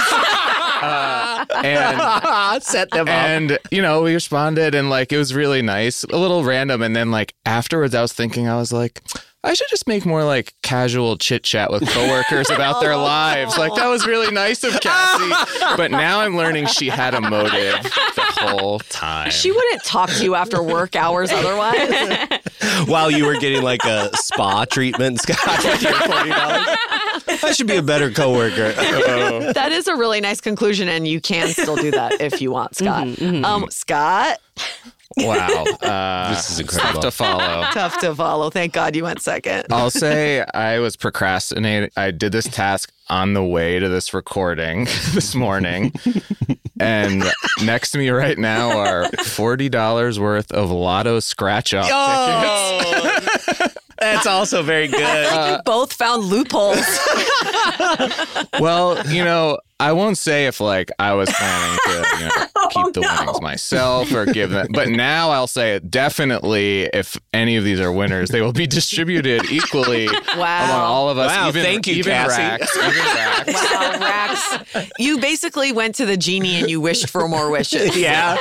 And set them up. And, we responded and like, it was really nice, a little random. And then like afterwards I was thinking, I was like, I should just make more like casual chit chat with coworkers about their lives. Like that was really nice of Cassie. But now I'm learning she had a motive the whole time. She wouldn't talk to you after work hours otherwise. While you were getting like a spa treatment, Scott, with your $40. I should be a better coworker. That is a really nice conclusion, and you can still do that if you want, Scott. Scott? Wow. This is incredible. Tough to follow. Tough to follow. Thank God you went second. I'll say I was procrastinating. I did this task on the way to this recording this morning. And next to me right now are $40 worth of Lotto scratch-off tickets. Oh, that's also very good. You both found loopholes. Well, I won't say if I was planning to keep the winnings myself or give them, but now I'll say it definitely. If any of these are winners, they will be distributed equally among all of us. Wow, thank you, Cassie. Rax, even Rax. Wow, Rax. You basically went to the genie and you wished for more wishes. Yeah.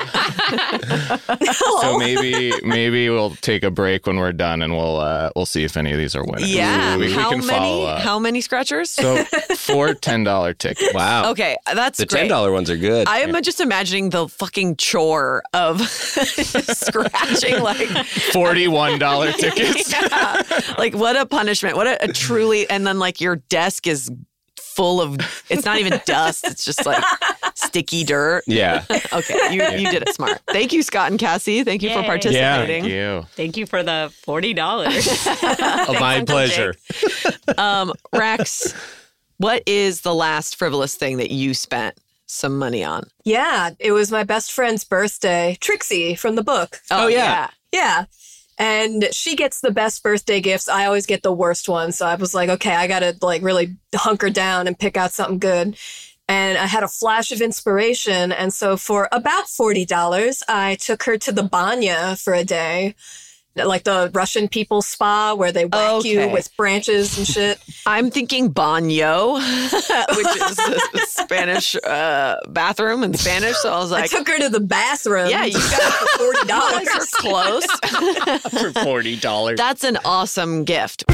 So maybe we'll take a break when we're done and we'll see if any of these are winners. Yeah. we can follow up. How many scratchers? So 4 $10 tickets. Wow. Okay, that's The great. $10 ones are good. I am just imagining the fucking chore of scratching $41 tickets. Yeah. Like what a punishment. What a truly, and then your desk is full of, it's not even dust. It's just sticky dirt. Yeah. Okay. You did it smart. Thank you, Scott and Cassie. Thank you for Yay. participating. Thank you. Thank you for the $40. Oh, my Uncle pleasure. Rax, what is the last frivolous thing that you spent some money on? Yeah, it was my best friend's birthday, Trixie from the book. Oh, yeah. Yeah. And she gets the best birthday gifts. I always get the worst ones. So I was like, okay, I got to really hunker down and pick out something good. And I had a flash of inspiration. And so for about $40, I took her to the Banya for a day. Like the Russian people's spa where they whack you with branches and shit. I'm thinking baño, which is a Spanish bathroom in Spanish. So I was I like, took her to the bathroom. yeah, you got it for $40. You're close. For $40. That's an awesome gift.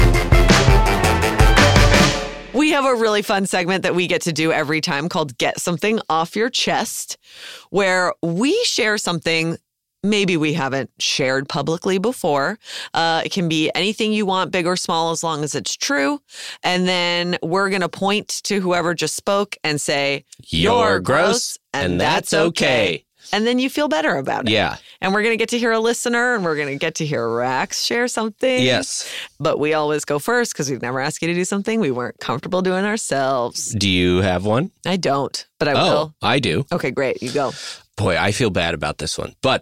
We have a really fun segment that we get to do every time called Get Something Off Your Chest, where we share something maybe we haven't shared publicly before. It can be anything you want, big or small, as long as it's true. And then we're going to point to whoever just spoke and say, You're gross, and that's okay. And then you feel better about it. Yeah. And we're going to get to hear a listener, and we're going to get to hear Rax share something. Yes. But we always go first because we've never asked you to do something we weren't comfortable doing ourselves. Do you have one? I don't, but I will. I do. Okay, great. You go. Boy, I feel bad about this one. But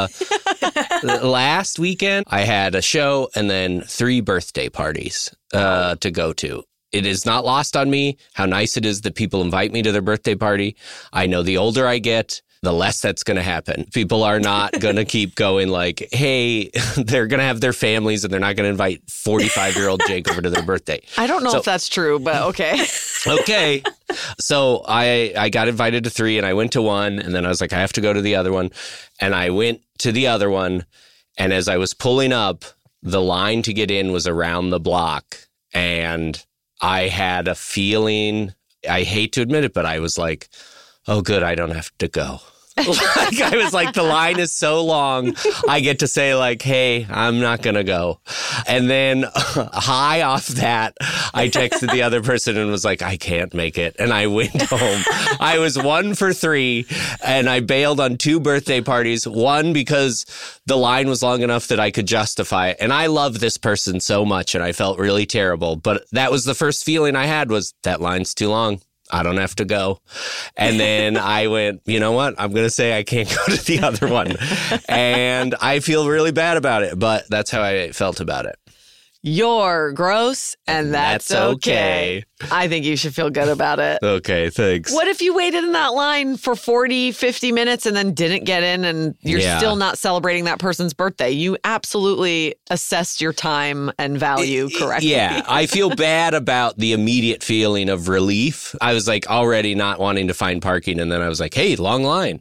last weekend, I had a show and then 3 birthday parties to go to. It is not lost on me how nice it is that people invite me to their birthday party. I know the older I get, the less that's going to happen. People are not going to keep going like, hey, they're going to have their families and they're not going to invite 45-year-old Jake over to their birthday. I don't know if that's true, but okay. Okay. So I got invited to 3 and I went to 1 and then I was like, I have to go to the other one. And I went to the other one. And as I was pulling up, the line to get in was around the block. And I had a feeling, I hate to admit it, but I was like, oh, good, I don't have to go. I was like, the line is so long. I get to say like, hey, I'm not going to go. And then high off that, I texted the other person and was like, I can't make it. And I went home. I was 1 for 3 and I bailed on 2 birthday parties. One, because the line was long enough that I could justify it. And I love this person so much and I felt really terrible. But that was the first feeling I had was that line's too long. I don't have to go. And then I went, you know what? I'm going to say I can't go to the other one. And I feel really bad about it, but that's how I felt about it. You're gross, and that's okay. I think you should feel good about it. Okay, thanks. What if you waited in that line for 40, 50 minutes and then didn't get in and you're still not celebrating that person's birthday? You absolutely assessed your time and value correctly. Yeah, I feel bad about the immediate feeling of relief. I was like already not wanting to find parking, and then I was like, hey, long line.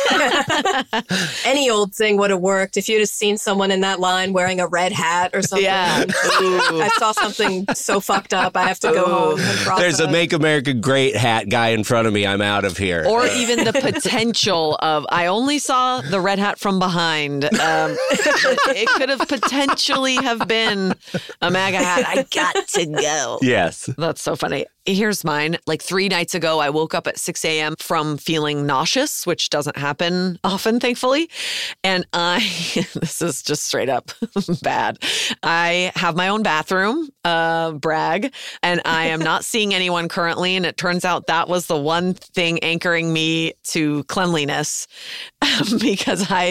Any old thing would have worked if you'd have seen someone in that line wearing a red hat or something. Yeah. I saw something so fucked up. I have to go home and process. There's a Make America Great hat guy in front of me. I'm out of here. Or even the potential of, I only saw the red hat from behind. It could have potentially have been a MAGA hat. I got to go. Yes. That's so funny. Here's mine. Like 3 nights ago, I woke up at 6 a.m. from feeling nauseous, which doesn't happen often, thankfully. And this is just straight up bad. I have my own bathroom, brag, and I am not seeing anyone currently. And it turns out that was the one thing anchoring me to cleanliness because I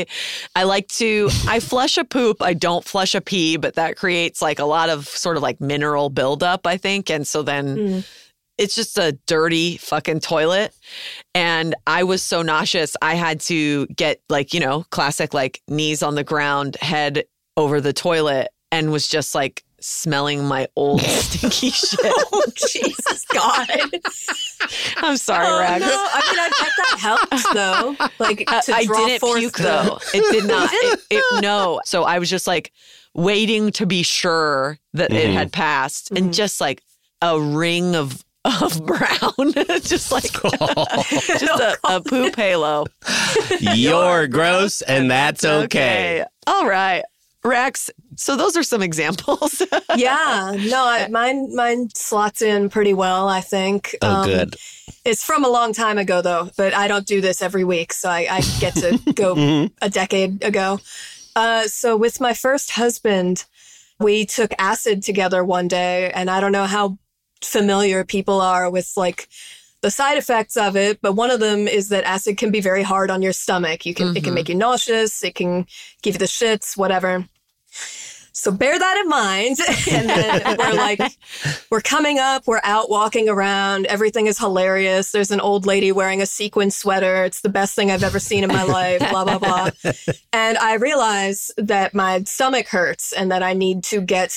flush a poop. I don't flush a pee, but that creates like a lot of sort of like mineral buildup, I think. And so then it's just a dirty fucking toilet. And I was so nauseous, I had to get like, classic like knees on the ground, head over the toilet, and was just like smelling my old stinky shit. Oh, Jesus God. I'm sorry, Rex. No, I mean, I bet that helps, though. Like, to I draw didn't forth puke, though. It did not. No. So I was just like waiting to be sure that it had passed, and just like a ring of brown, just like just a poop halo. You're gross, and that's okay. All right, Rex. So those are some examples. Yeah, no, mine slots in pretty well, I think. Oh, good. It's from a long time ago, though, but I don't do this every week, so I get to go a decade ago. So with my first husband, we took acid together one day, and I don't know how familiar people are with like the side effects of it, but one of them is that acid can be very hard on your stomach. It can make you nauseous, it can give you the shits, whatever. So bear that in mind. And then we're coming up, we're out walking around, everything is hilarious. There's an old lady wearing a sequin sweater. It's the best thing I've ever seen in my life, blah, blah, blah. And I realize that my stomach hurts and that I need to get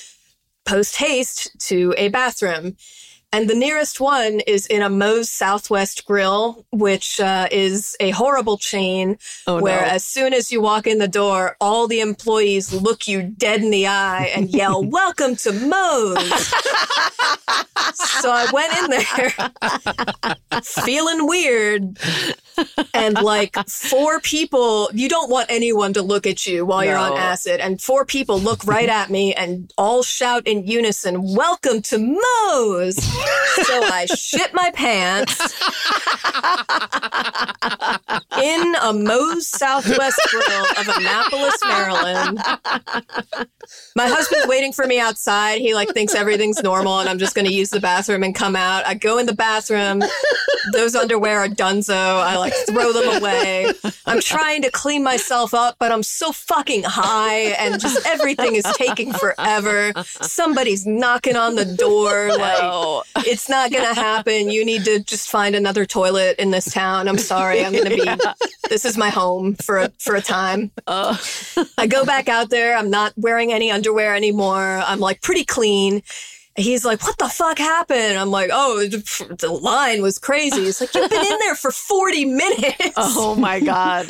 post-haste to a bathroom. And the nearest one is in a Moe's Southwest Grill, which is a horrible chain where as soon as you walk in the door, all the employees look you dead in the eye and yell, "Welcome to Moe's." So I went in there feeling weird. And like 4 people, you don't want anyone to look at you while you're on acid. And 4 people look right at me and all shout in unison, "Welcome to Moe's." So I shit my pants in a Moe's Southwest Grill of Annapolis, Maryland. My husband's waiting for me outside. He like thinks everything's normal and I'm just going to use the bathroom and come out. I go in the bathroom. Those underwear are donezo. I like throw them away. I'm trying to clean myself up, but I'm so fucking high and just everything is taking forever. Somebody's knocking on the door. Like, it's not going to happen. You need to just find another toilet in this town. I'm sorry. I'm going to be, this is my home for a time. I go back out there. I'm not wearing any underwear anymore. I'm like pretty clean. He's like, "What the fuck happened?" I'm like, "Oh, the line was crazy." He's like, "You've been in there for 40 minutes. Oh my God.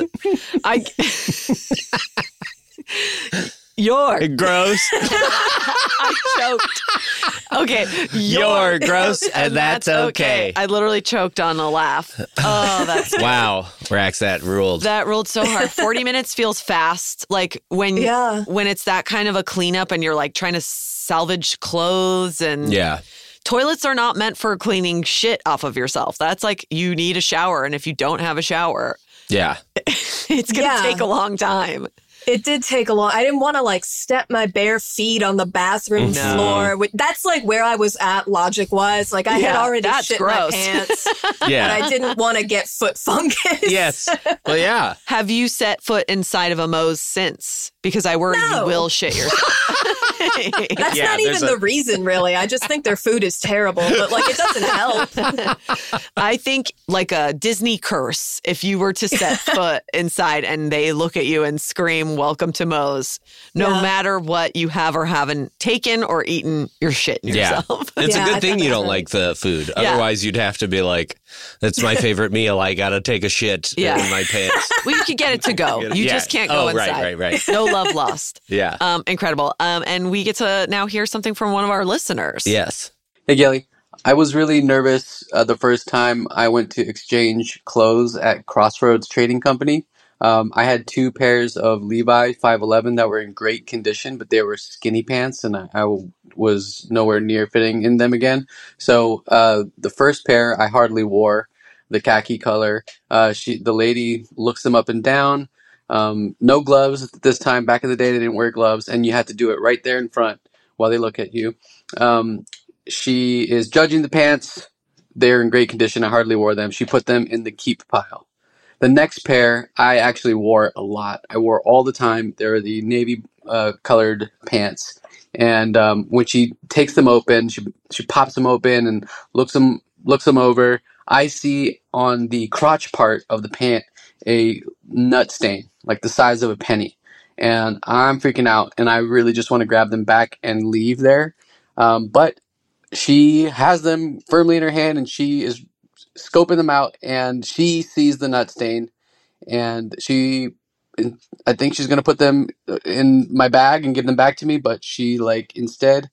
You're gross. I choked. Okay. You're gross, and that's okay. I literally choked on a laugh. Oh, that's good. Wow. Rax, that ruled. That ruled so hard. 40 minutes feels fast. Like when it's that kind of a cleanup and you're like trying to salvage clothes and toilets are not meant for cleaning shit off of yourself. That's like you need a shower. And if you don't have a shower, it's going to take a long time. It did take a long. I didn't want to like step my bare feet on the bathroom floor. That's like where I was at logic wise. Like I had already shit my pants. But I didn't want to get foot fungus. Yes. Well, yeah. Have you set foot inside of a Moe's since? Because I worry you will shit yourself. That's not even the reason, really. I just think their food is terrible, but like it doesn't help. I think like a Disney curse, if you were to set foot inside and they look at you and scream, "Welcome to Moe's," no matter what you have or haven't taken or eaten, you're shitting yourself. It's a good thing you don't like the food. Otherwise, you'd have to be like, "That's my favorite meal. I got to take a shit in my pants." Well, you could get it to go. You just can't go inside. Right. No love lost. Yeah. Incredible. And we get to now hear something from one of our listeners. Yes. Hey, Gelly. I was really nervous the first time I went to exchange clothes at Crossroads Trading Company. I had 2 pairs of Levi 511 that were in great condition, but they were skinny pants, and I was nowhere near fitting in them again. So the first pair I hardly wore, the khaki color. The lady looks them up and down. No gloves at this time. Back in the day, they didn't wear gloves, and you had to do it right there in front while they look at you. She is judging the pants. They're in great condition. I hardly wore them. She put them in the keep pile. The next pair, I actually wore a lot. I wore all the time. They're the navy colored pants. And when she takes them open, she pops them open and looks them over. I see on the crotch part of the pant a nut stain, like the size of a penny. And I'm freaking out, and I really just want to grab them back and leave there. But she has them firmly in her hand, and she is scoping them out, and she sees the nut stain, and I think she's going to put them in my bag and give them back to me, but she instead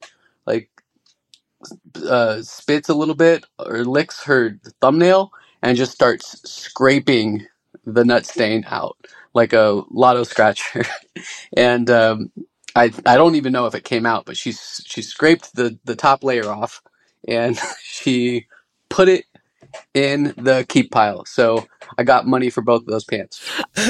spits a little bit or licks her thumbnail and just starts scraping the nut stain out like a lotto scratcher. And I don't even know if it came out, but she scraped the top layer off, and she put it in the keep pile. So I got money for both of those pants.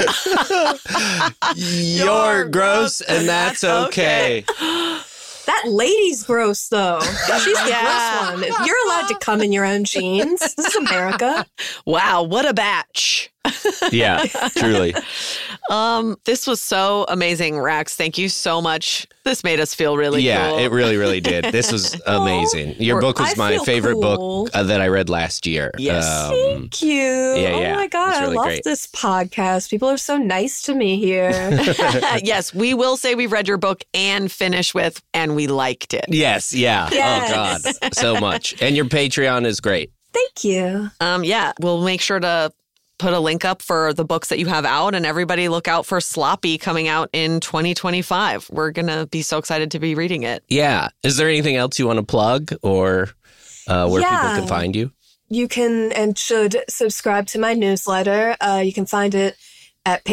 You're gross, and that's okay. That lady's gross, though. She's the gross one. You're allowed to come in your own jeans. This is America. Wow, what a batch. Yeah, truly. This was so amazing, Rax. Thank you so much. This made us feel really Yeah, cool. it really, really did. This was amazing. Your book was I my feel favorite cool. book that I read last year. Yes. Thank you. yeah. Oh my God, It's really I love great. this podcast. People are so nice to me here. Yes, we will say we read your book and finish with, and we liked it. Yes, yeah. Yes. Oh, God, so much. And your Patreon is great. Thank you. Yeah, we'll make sure to put a link up for the books that you have out, and everybody look out for Sloppy coming out in 2025. We're going to be so excited to be reading it. Yeah. Is there anything else you want to plug or where people can find you? You can and should subscribe to my newsletter. You can find it at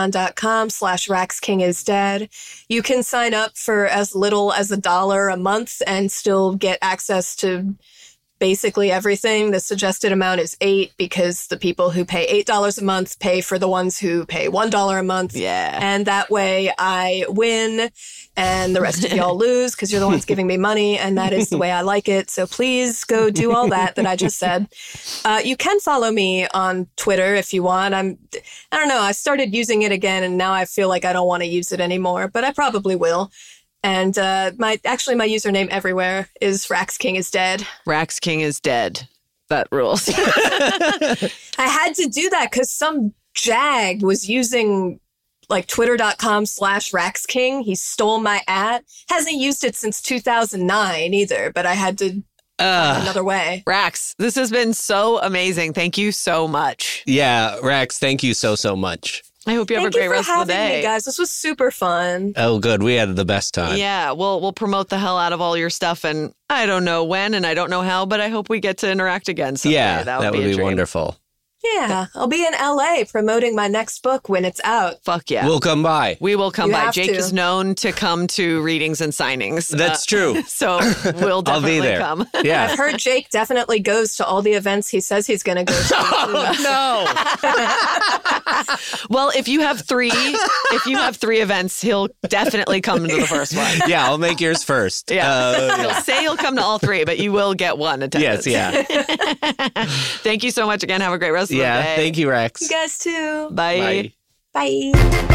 patreon.com/RaxKingIsDead. You can sign up for as little as $1 a month and still get access to basically everything. The suggested amount is $8 because the people who pay $8 a month pay for the ones who pay $1 a month. Yeah. And that way I win and the rest of y'all lose because you're the ones giving me money, and that is the way I like it. So please go do all that I just said. You can follow me on Twitter if you want. I don't know. I started using it again, and now I feel like I don't want to use it anymore, but I probably will. And my username everywhere is Rax King is Dead. Rax King is dead. That rules. I had to do that because some jag was using twitter.com/RaxKing. He stole my @ Hasn't used it since 2009 either, but I had to find another way. Rax, this has been so amazing. Thank you so much. Yeah, Rax, thank you so much. I hope you have a great rest of the day. Me, guys. This was super fun. Oh, good. We had the best time. Yeah, we'll promote the hell out of all your stuff, and I don't know when and I don't know how, but I hope we get to interact again someday. Yeah, that would be be a dream. wonderful. Yeah, I'll be in LA promoting my next book when it's out. Fuck yeah. We'll come by. We will come You by. have Jake to. is known to come to readings and signings. That's true. So we'll I'll be definitely there. come. Yeah. I've heard Jake definitely goes to all the events he says he's going to go to. No. Well, if you have three events, he'll definitely come to the first one. Yeah, I'll make yours first. Yeah. He'll say he'll come to all three, but you will get one attendance. Yes, yeah. Thank you so much again. Have a great rest of the Yeah, day. thank you, Rex. You guys too. Bye. Bye. Bye.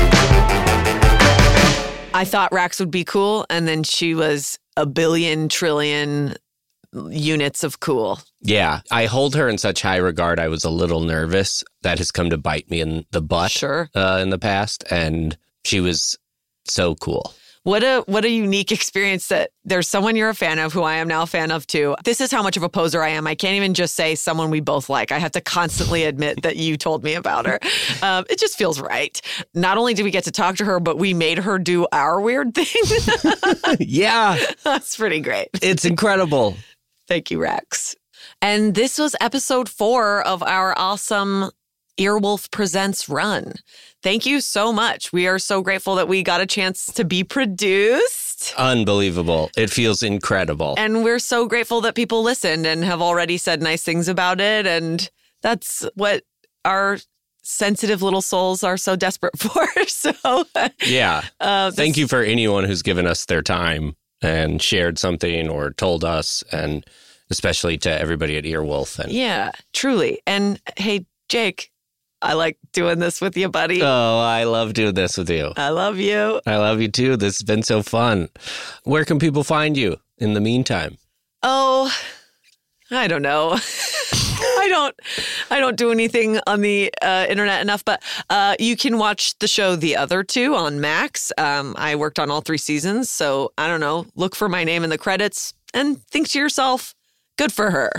I thought Rax would be cool, and then she was a billion trillion units of cool. Yeah, I hold her in such high regard. I was a little nervous. That has come to bite me in the butt Sure. in the past, and she was so cool. What a unique experience that there's someone you're a fan of who I am now a fan of too. This is how much of a poser I am. I can't even just say someone we both like. I have to constantly admit that you told me about her. It just feels right. Not only did we get to talk to her, but we made her do our weird thing. Yeah, That's pretty great. it's incredible. Thank you, Rex. And this was episode 4 of our awesome Earwolf Presents Run. Thank you so much. We are so grateful that we got a chance to be produced. Unbelievable. It feels incredible. And we're so grateful that people listened and have already said nice things about it. And that's what our sensitive little souls are so desperate for. So, yeah. Thank you for anyone who's given us their time and shared something or told us, and especially to everybody at Earwolf. And yeah, truly. And hey, Jake, I like doing this with you, buddy. Oh, I love doing this with you. I love you. I love you too. This has been so fun. Where can people find you in the meantime? Oh, I don't know. I don't do anything on the internet enough, but you can watch the show The Other Two on Max. I worked on all 3 seasons, so I don't know. Look for my name in the credits and think to yourself, good for her.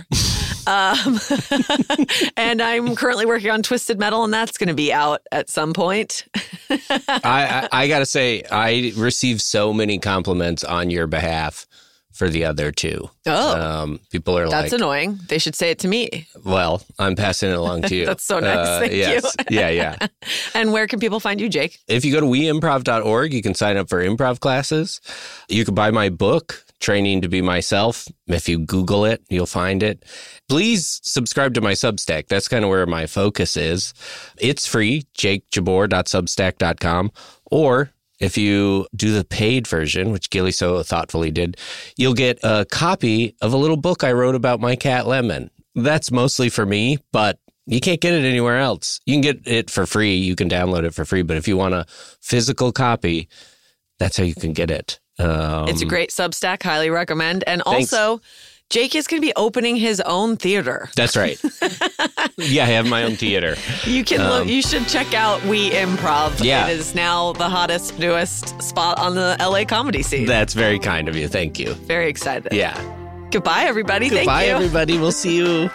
And I'm currently working on Twisted Metal, and that's going to be out at some point. I got to say, I received so many compliments on your behalf for The Other Two. Oh. People are that's like... annoying. They should say it to me. Well, I'm passing it along to you. That's so nice. Thank you. Yeah. And where can people find you, Jake? If you go to weimprov.org, you can sign up for improv classes. You can buy my book, Training to Be Myself. If you Google it, you'll find it. Please subscribe to my Substack. That's kind of where my focus is. It's free, jakejabbour.substack.com. Or if you do the paid version, which Gilly so thoughtfully did, you'll get a copy of a little book I wrote about my cat Lemon. That's mostly for me, but you can't get it anywhere else. You can get it for free. You can download it for free. But if you want a physical copy, that's how you can get it. It's a great Substack. Highly recommend. And Thanks. also, Jake is going to be opening his own theater. That's right. Yeah, I have my own theater. You can look. You should check out We Improv. Yeah. It is now the hottest, newest spot on the LA comedy scene. That's very kind of you. Thank you. Very excited. Yeah. Goodbye, everybody. Thank Goodbye, you. everybody. We'll see you.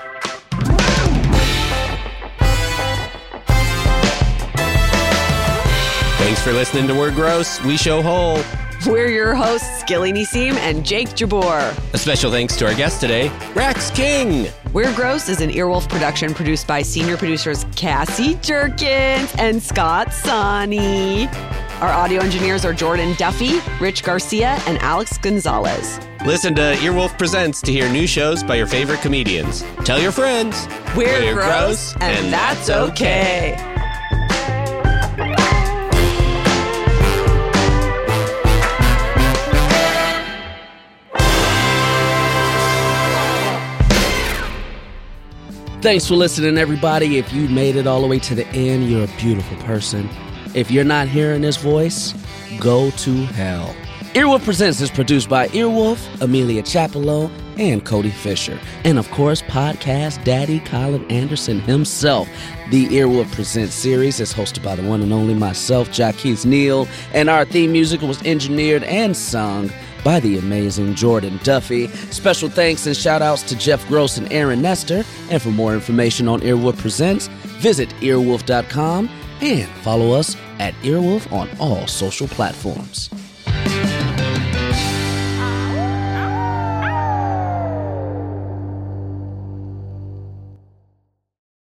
Thanks for listening to We're Gross. We show whole. We're your hosts, Gilly Nissim and Jake Jabbour. A special thanks to our guest today, Rax King. We're Gross is an Earwolf production produced by senior producers Cassie Jerkins and Scott Sonny. Our audio engineers are Jordan Duffy, Rich Garcia, and Alex Gonzalez. Listen to Earwolf Presents to hear new shows by your favorite comedians. Tell your friends. We're gross, and that's okay. Thanks for listening, everybody. If you made it all the way to the end, you're a beautiful person. If you're not hearing this voice, go to hell. Earwolf Presents is produced by Earwolf, Amelia Chapello, and Cody Fisher. And of course, podcast daddy Colin Anderson himself. The Earwolf Presents series is hosted by the one and only myself, Jaquez Neal, and our theme music was engineered and sung by the amazing Jordan Duffy. Special thanks and shout outs to Jeff Gross and Aaron Nestor. And for more information on Earwolf Presents, visit earwolf.com and follow us at Earwolf on all social platforms.